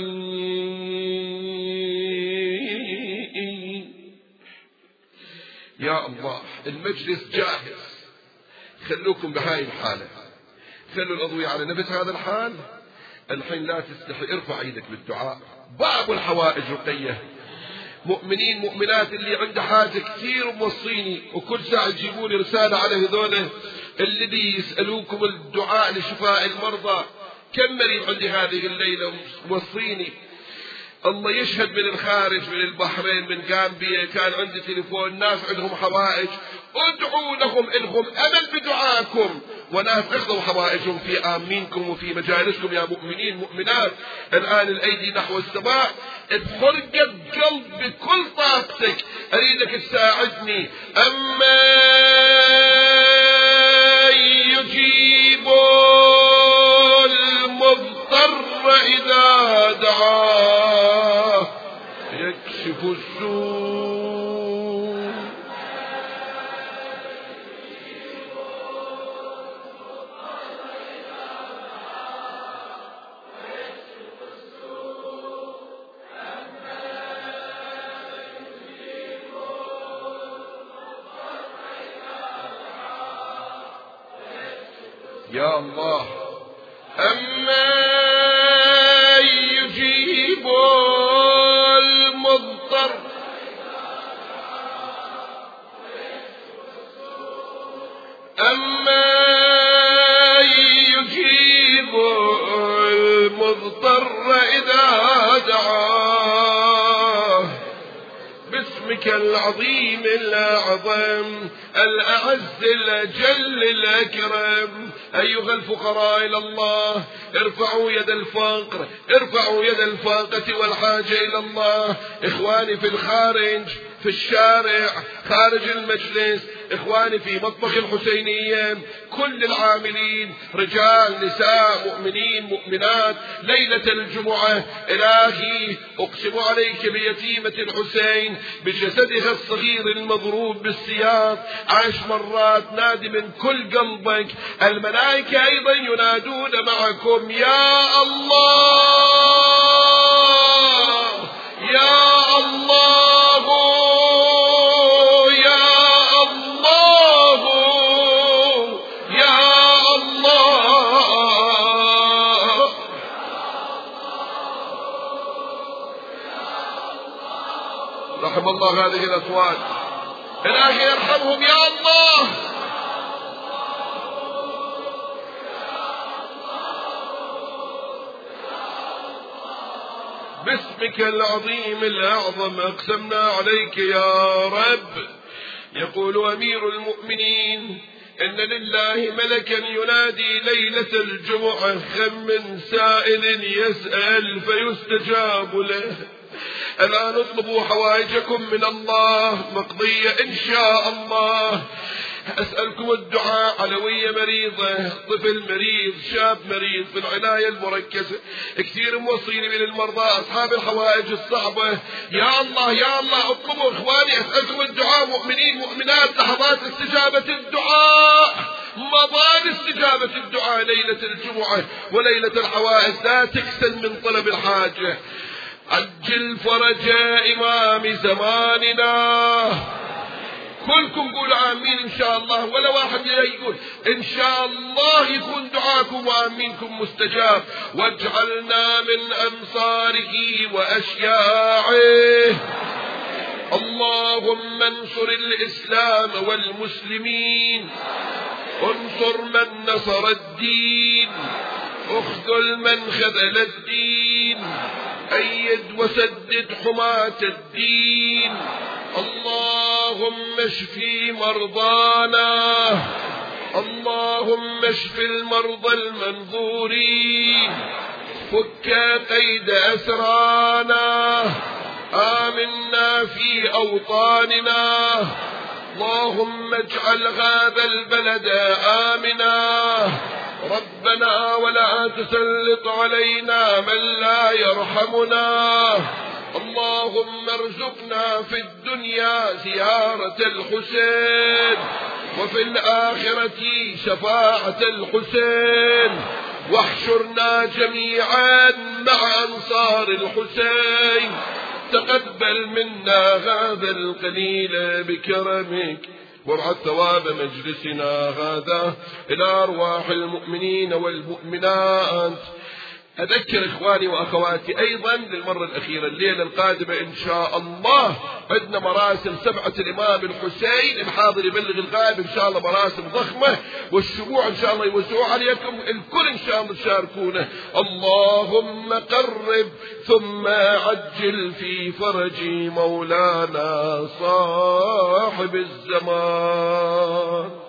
يا الله المجلس جاهز، خلوكم بهاي الحالة، خلوا الأضوية على نفس هذا الحال. الحين لا تستحي، ارفع ايدك بالدعاء. باب الحوائج رقية، مؤمنين مؤمنات اللي عنده حاجة كثير موصيني، وكل ساعة يجيبوا لي رسالة على هذول الذي يسألوكم الدعاء لشفاء المرضى. كم مريض عندي هذه الليلة موصيني، الله يشهد من الخارج من البحرين من غامبيا كان عندي تليفون ناس عندهم حوائج، ادعوا لهم، إلهم أمل بدعائكم، وناس اخذوا حوائجهم في آمينكم وفي مجالسكم يا مؤمنين مؤمنات. الآن الأيدي نحو السماء، بفرقة قلب بكل طاقتك أريدك تساعدني. أما يجيب المضطر إذا دعاه يكشف السوء. يا الله أما يجيب المضطر أما يجيب المضطر إذا دعاه باسمك العظيم الأعظم الأعز الأجل الأكرم. أيها الفقراء إلى الله ارفعوا يد الفقر، ارفعوا يد الفاقة والحاجة إلى الله. إخواني في الخارج في الشارع خارج المجلس، إخواني في مطبخ الحسينية، كل العاملين رجال نساء مؤمنين مؤمنات، ليلة الجمعة إلهي أقسم عليك بيتيمة الحسين بجسدها الصغير المضروب بالسياط 10 مرات، نادي من كل قلبك. الملائكة أيضا ينادون معكم يا الله يا الله يا الله يا الله. الله هذه الأصوات. إلهي يرحمهم يا الله. باسمك العظيم الأعظم أقسمنا عليك يا رب. يقول أمير المؤمنين: إن لله ملكا ينادي ليلة الجمعة: خم من سائل يسأل فيستجاب له. الآن اطلبوا حوائجكم من الله مقضية إن شاء الله. أسألكم الدعاء. علوية مريضة، طفل مريض، شاب مريض في العناية المركزة، كثير موصيني من المرضى، أصحاب الحوائج الصعبة. يا الله يا الله اطلبوا إخواني، أسألكم الدعاء. مؤمنين مؤمنات، لحظات استجابة الدعاء، مضان استجابة الدعاء ليلة الجمعة وليلة الحوائج. لا تكسل من طلب الحاجة. عجل فرج إمام زماننا. كلكم قولوا آمين إن شاء الله، ولا واحد يقول إن شاء الله يكون دعاكم وآمينكم مستجاب. واجعلنا من أنصاره وأشياعه. اللهم انصر الإسلام والمسلمين، انصر من نصر الدين، اخذل من خذل الدين، أيد وسدد حماة الدين. اللهم اشفي مرضانا، اللهم اشف المرضى المنظورين، فك قيد أسرانا، آمنا في أوطاننا. اللهم اجعل هذا البلد آمنا. ربنا ولا تسلط علينا من لا يرحمنا. اللهم ارزقنا في الدنيا زيارة الحسين، وفي الآخرة شفاعة الحسين، واحشرنا جميعا مع أنصار الحسين. تقبل منا هذا القليل بكرمك، وابعث ثواب مجلسنا هذا إلى أرواح المؤمنين والمؤمنات. أذكر إخواني وأخواتي أيضا للمرة الأخيرة، الليلة القادمة إن شاء الله عندنا مراسم 7 الإمام الحسين. الحاضر يبلغ الغائب إن شاء الله، مراسم ضخمة، والشموع إن شاء الله يوزعوا عليكم الكل إن شاء الله تشاركونه. اللهم قرب ثم عجل في فرج مولانا صاحب الزمان.